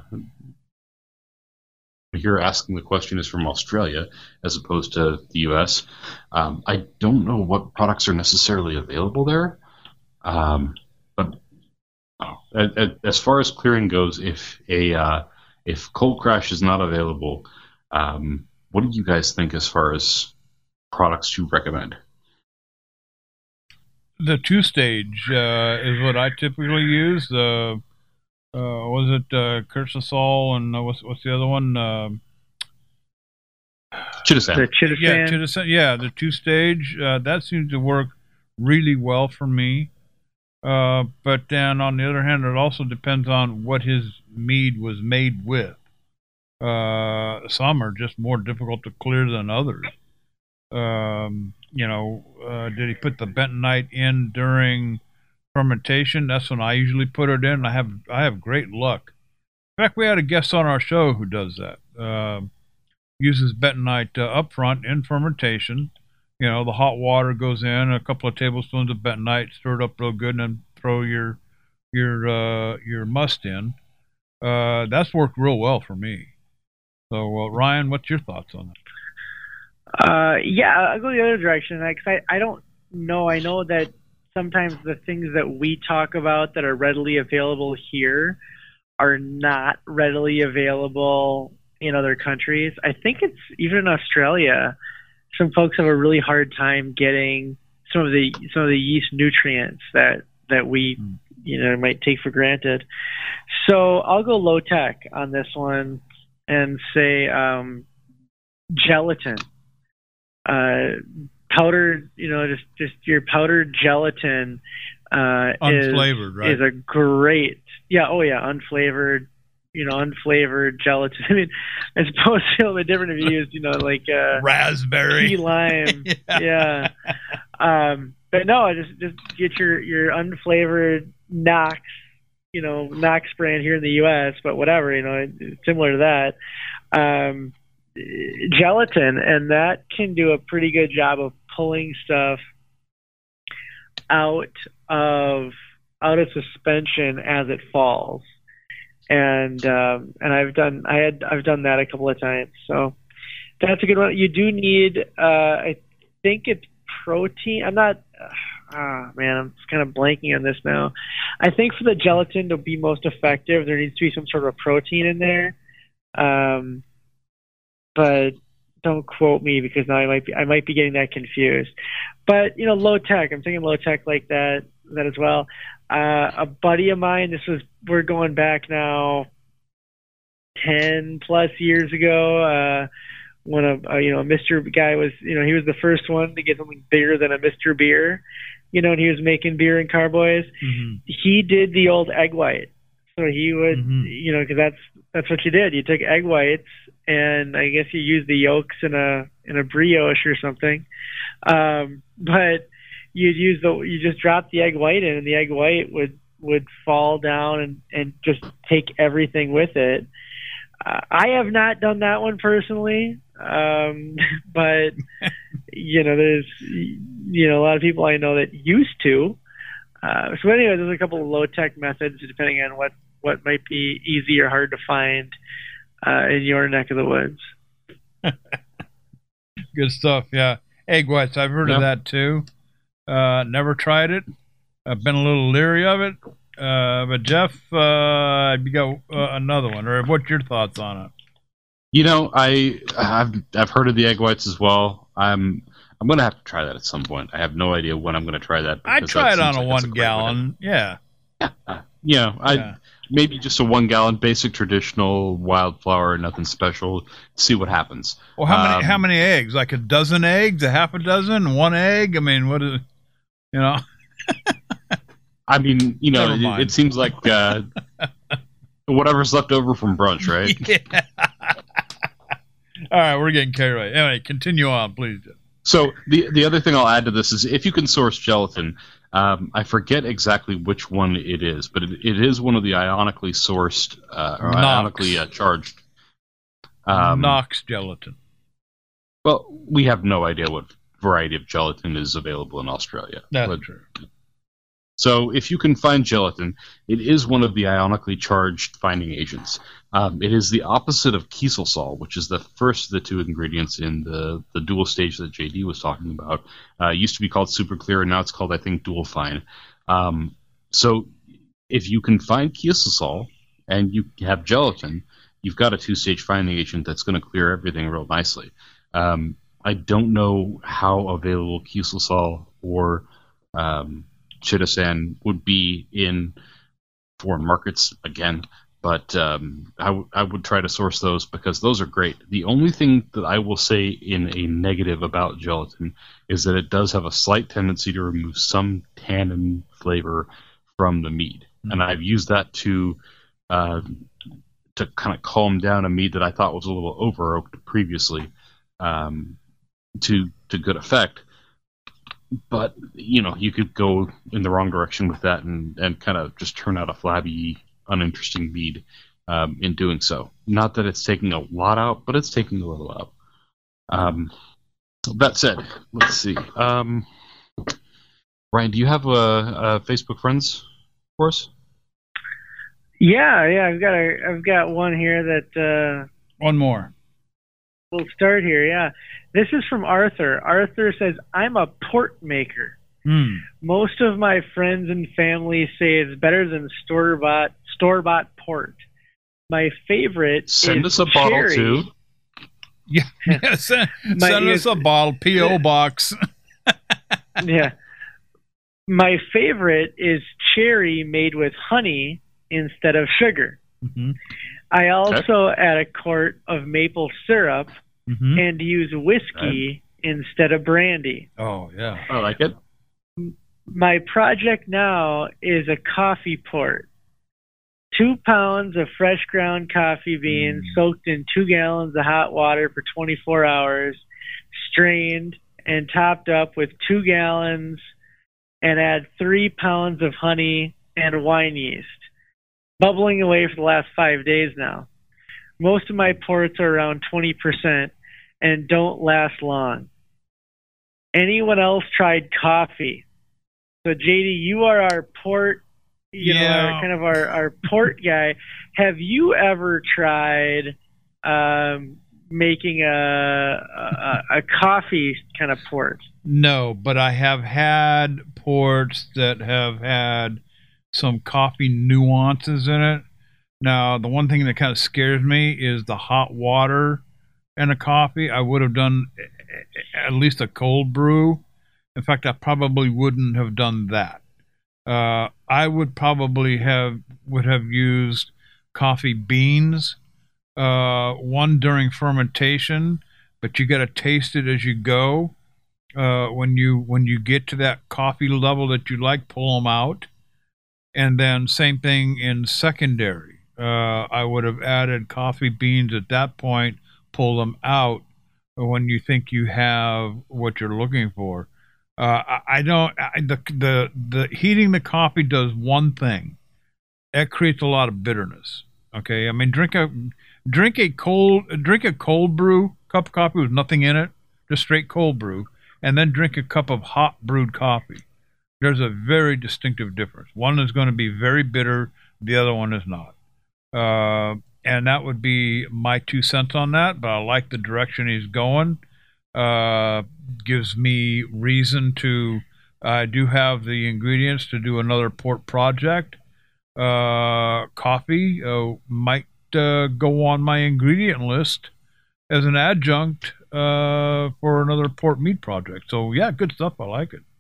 you're asking the question is from Australia as opposed to the U S. Um, I don't know what products are necessarily available there, um, but oh, as far as clearing goes, if a uh, if Cold Crash is not available, um, what do you guys think as far as products to recommend? The two-stage uh, is what I typically use. The Uh, was it uh, Kersasol and uh, what's what's the other one? Uh, Chittisan. The Chittisan. Yeah, Chittisan. Yeah, the two stage. Uh, that seems to work really well for me. Uh, but then on the other hand, it also depends on what his mead was made with. Uh, some are just more difficult to clear than others. Um, you know, uh, did he put the bentonite in during fermentation? That's when I usually put it in. I have I have great luck. In fact, we had a guest on our show who does that. Uh, uses bentonite uh, up front in fermentation. You know, the hot water goes in, a couple of tablespoons of bentonite, stir it up real good, and then throw your your uh, your must in. Uh, that's worked real well for me. So, uh, Ryan, what's your thoughts on that? Uh, yeah, I'll go the other direction because I, I don't know. I know that sometimes the things that we talk about that are readily available here are not readily available in other countries. I think it's even in Australia, some folks have a really hard time getting some of the some of the yeast nutrients that that we mm. you know might take for granted. So I'll go low tech on this one and say um, gelatin. Uh, powdered, you know, just just your powdered gelatin uh, unflavored, is, right? is a great, yeah, oh yeah, unflavored, you know, unflavored gelatin. I mean, I suppose it's a little bit different if you used, you know, like uh, raspberry, key lime, yeah. yeah. Um, but no, just just get your your unflavored Knox, you know, Knox brand here in the U S, but whatever, you know, similar to that. Um, gelatin, and that can do a pretty good job of pulling stuff out of out of suspension as it falls. And um, and I've done I had I've done that a couple of times. So that's a good one. You do need uh, I think it's protein. I'm not. Ah, man, I'm just kind of blanking on this now. I think for the gelatin to be most effective, there needs to be some sort of protein in there. Um, but don't quote me because now I might be I might be getting that confused. But you know, low tech. I'm thinking low tech like that that as well. Uh, a buddy of mine. This was we're going back now ten plus years ago. Uh, when a, a you know a Mister guy was you know he was the first one to get something bigger than a Mister Beer. You know, and he was making beer and carboys. Mm-hmm. He did the old egg white. So he would, mm-hmm. you know, because that's that's what you did. You took egg whites, and I guess you used the yolks in a in a brioche or something. Um, but you'd use the you just drop the egg white in, and the egg white would would fall down and and just take everything with it. Uh, I have not done that one personally, um, but you know, there's you know a lot of people I know that used to. Uh, so anyway, there's a couple of low tech methods depending on what, what might be easy or hard to find uh, in your neck of the woods. Good stuff, yeah. Egg whites, I've heard yep. of that too. Uh, never tried it. I've been a little leery of it. Uh, but Jeff, uh, you got uh, another one, or what's your thoughts on it? You know, I I've I've heard of the egg whites as well. I'm I'm gonna have to try that at some point. I have no idea when I'm gonna try that. I try it on a like one a gallon. Yeah. Yeah. You know, I yeah. maybe just a one gallon basic traditional wildflower, nothing special. See what happens. Well, how um, many how many eggs? Like a dozen eggs, a half a dozen, one egg? I mean, what is you know? I mean, you know, it, it seems like uh, whatever's left over from brunch, right? Yeah. All right, we're getting carried away. Anyway, continue on, please. So the the other thing I'll add to this is if you can source gelatin, um, I forget exactly which one it is, but it, it is one of the ionically sourced uh, or Nox. ionically uh, charged. Um, Nox gelatin. Well, we have no idea what variety of gelatin is available in Australia. That's but, true. So if you can find gelatin, it is one of the ionically charged finding agents. Um, it is the opposite of Kieselsaal, which is the first of the two ingredients in the, the dual stage that J D was talking about. Uh, it used to be called Super Clear, and now it's called, I think, Dual Fine. Um, so if you can find Kieselsaal and you have gelatin, you've got a two-stage finding agent that's going to clear everything real nicely. Um, I don't know how available Kieselsaal or um, Chitosan would be in foreign markets again, but um, I, w- I would try to source those because those are great. The only thing that I will say in a negative about gelatin is that it does have a slight tendency to remove some tannin flavor from the mead, mm-hmm. and I've used that to uh, to kind of calm down a mead that I thought was a little over oaked previously um, to to good effect. But, you know, you could go in the wrong direction with that and, and kind of just turn out a flabby, uninteresting mead um, in doing so. Not that it's taking a lot out, but it's taking a little out. Um, that said, let's see. Um, Ryan, do you have a, a Facebook friends for us? Yeah, yeah, I've got a, I've got one here that. Uh, one more. We'll start here. Yeah, this is from Arthur. Arthur says, "I'm a port maker. Hmm. Most of my friends and family say it's better than store bought store bought port. My favorite send is us a bottle cherry. too. Yeah, yeah send, send us a bottle. P O box. Yeah, my favorite is cherry made with honey instead of sugar. Mm-hmm. I also okay. add a quart of maple syrup mm-hmm. and use whiskey right. instead of brandy. Oh, yeah. I like it. My project now is a coffee port. Two pounds of fresh ground coffee beans mm. soaked in two gallons of hot water for twenty-four hours, strained and topped up with two gallons, and add three pounds of honey and wine yeast. Bubbling away for the last five days now. Most of my ports are around twenty percent and don't last long. Anyone else tried coffee? So, J D, you are our port you yeah. know, our, kind of our, our port guy. Have you ever tried um, making a, a a coffee kind of port? No, but I have had ports that have had some coffee nuances in it. Now, the one thing that kind of scares me is the hot water in a coffee. I would have done at least a cold brew. In fact, I probably wouldn't have done that. Uh, I would probably have would have used coffee beans, uh, one during fermentation, but you got to taste it as you go. Uh, when you when you get to that coffee level that you like, pull them out, and then same thing in secondary. Uh, I would have added coffee beans at that point, pull them out when you think you have what you're looking for. Uh, I, I don't. I, the the the heating the coffee does one thing. It creates a lot of bitterness. Okay, I mean drink a drink a cold drink a cold brew cup of coffee with nothing in it, just straight cold brew. And then drink a cup of hot brewed coffee. There's a very distinctive difference. One is going to be very bitter, the other one is not. Uh, and that would be my two cents on that, but I like the direction he's going. Uh, gives me reason to, I do have the ingredients to do another port project. Uh, coffee uh, might uh, go on my ingredient list as an adjunct uh for another port meat project. So yeah, good stuff. I like it.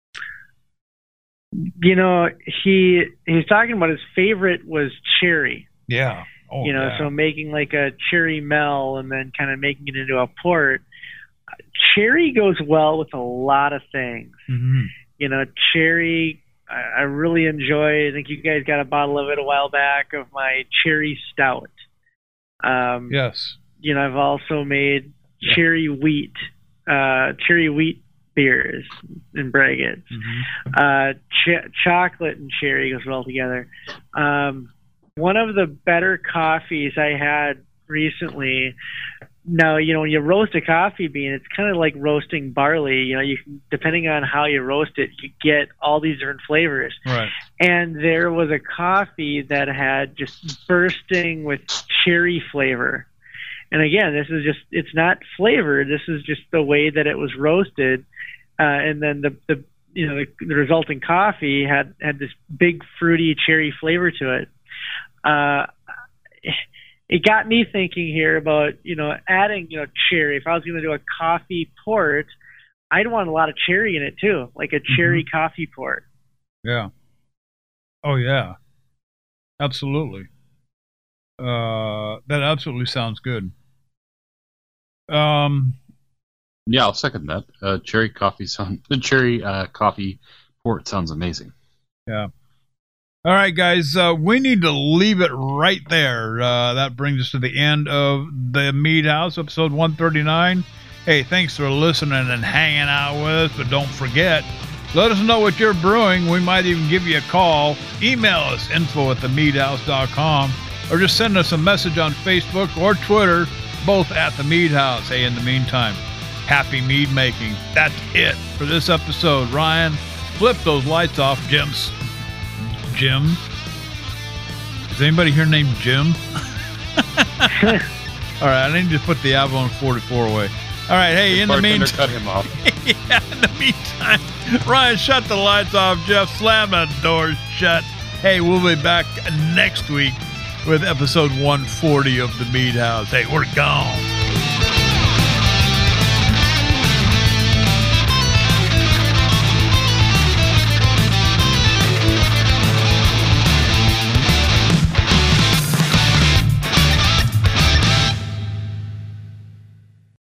You know, he he's talking about his favorite was cherry. Yeah. Oh, you know, yeah. So making like a cherry mel and then kind of making it into a port. Cherry goes well with a lot of things. Mm-hmm. You know, cherry I, I really enjoy. I think you guys got a bottle of it a while back of my cherry stout. Um yes. You know, I've also made cherry wheat, uh, cherry wheat beers and braggots. Mm-hmm. Uh, ch- chocolate and cherry goes well together. Um, one of the better coffees I had recently. Now, you know, when you roast a coffee bean, it's kind of like roasting barley. You know, you can, depending on how you roast it, you get all these different flavors. Right. And there was a coffee that had just bursting with cherry flavor. And again, this is just, it's not flavored. This is just the way that it was roasted. Uh, and then the, the you know, the, the resulting coffee had, had this big fruity cherry flavor to it. Uh, it got me thinking here about, you know, adding, you know, cherry. If I was going to do a coffee port, I'd want a lot of cherry in it too, like a cherry mm-hmm. coffee port. Yeah. Oh yeah. Absolutely. Uh, that absolutely sounds good. Um, yeah, I'll second that. Uh, cherry coffee sound. The cherry uh, coffee port sounds amazing. Yeah. All right, guys. Uh, we need to leave it right there. Uh, that brings us to the end of the Mead House, episode one thirty-nine. Hey, thanks for listening and hanging out with us. But don't forget, let us know what you're brewing. We might even give you a call. Email us info at the mead house dot com, or just send us a message on Facebook or Twitter. Both at the Mead House. Hey, in the meantime, happy mead making. That's it for this episode. Ryan, flip those lights off, Jim's. Jim? Is anybody here named Jim? All right, I need to put the Avalon forty-four away. All right, hey, in the meantime, cut him off. yeah, in the meantime, Ryan, shut the lights off. Jeff, slam the doors shut. Hey, we'll be back next week with episode one forty of the Mead House. Hey, we're gone.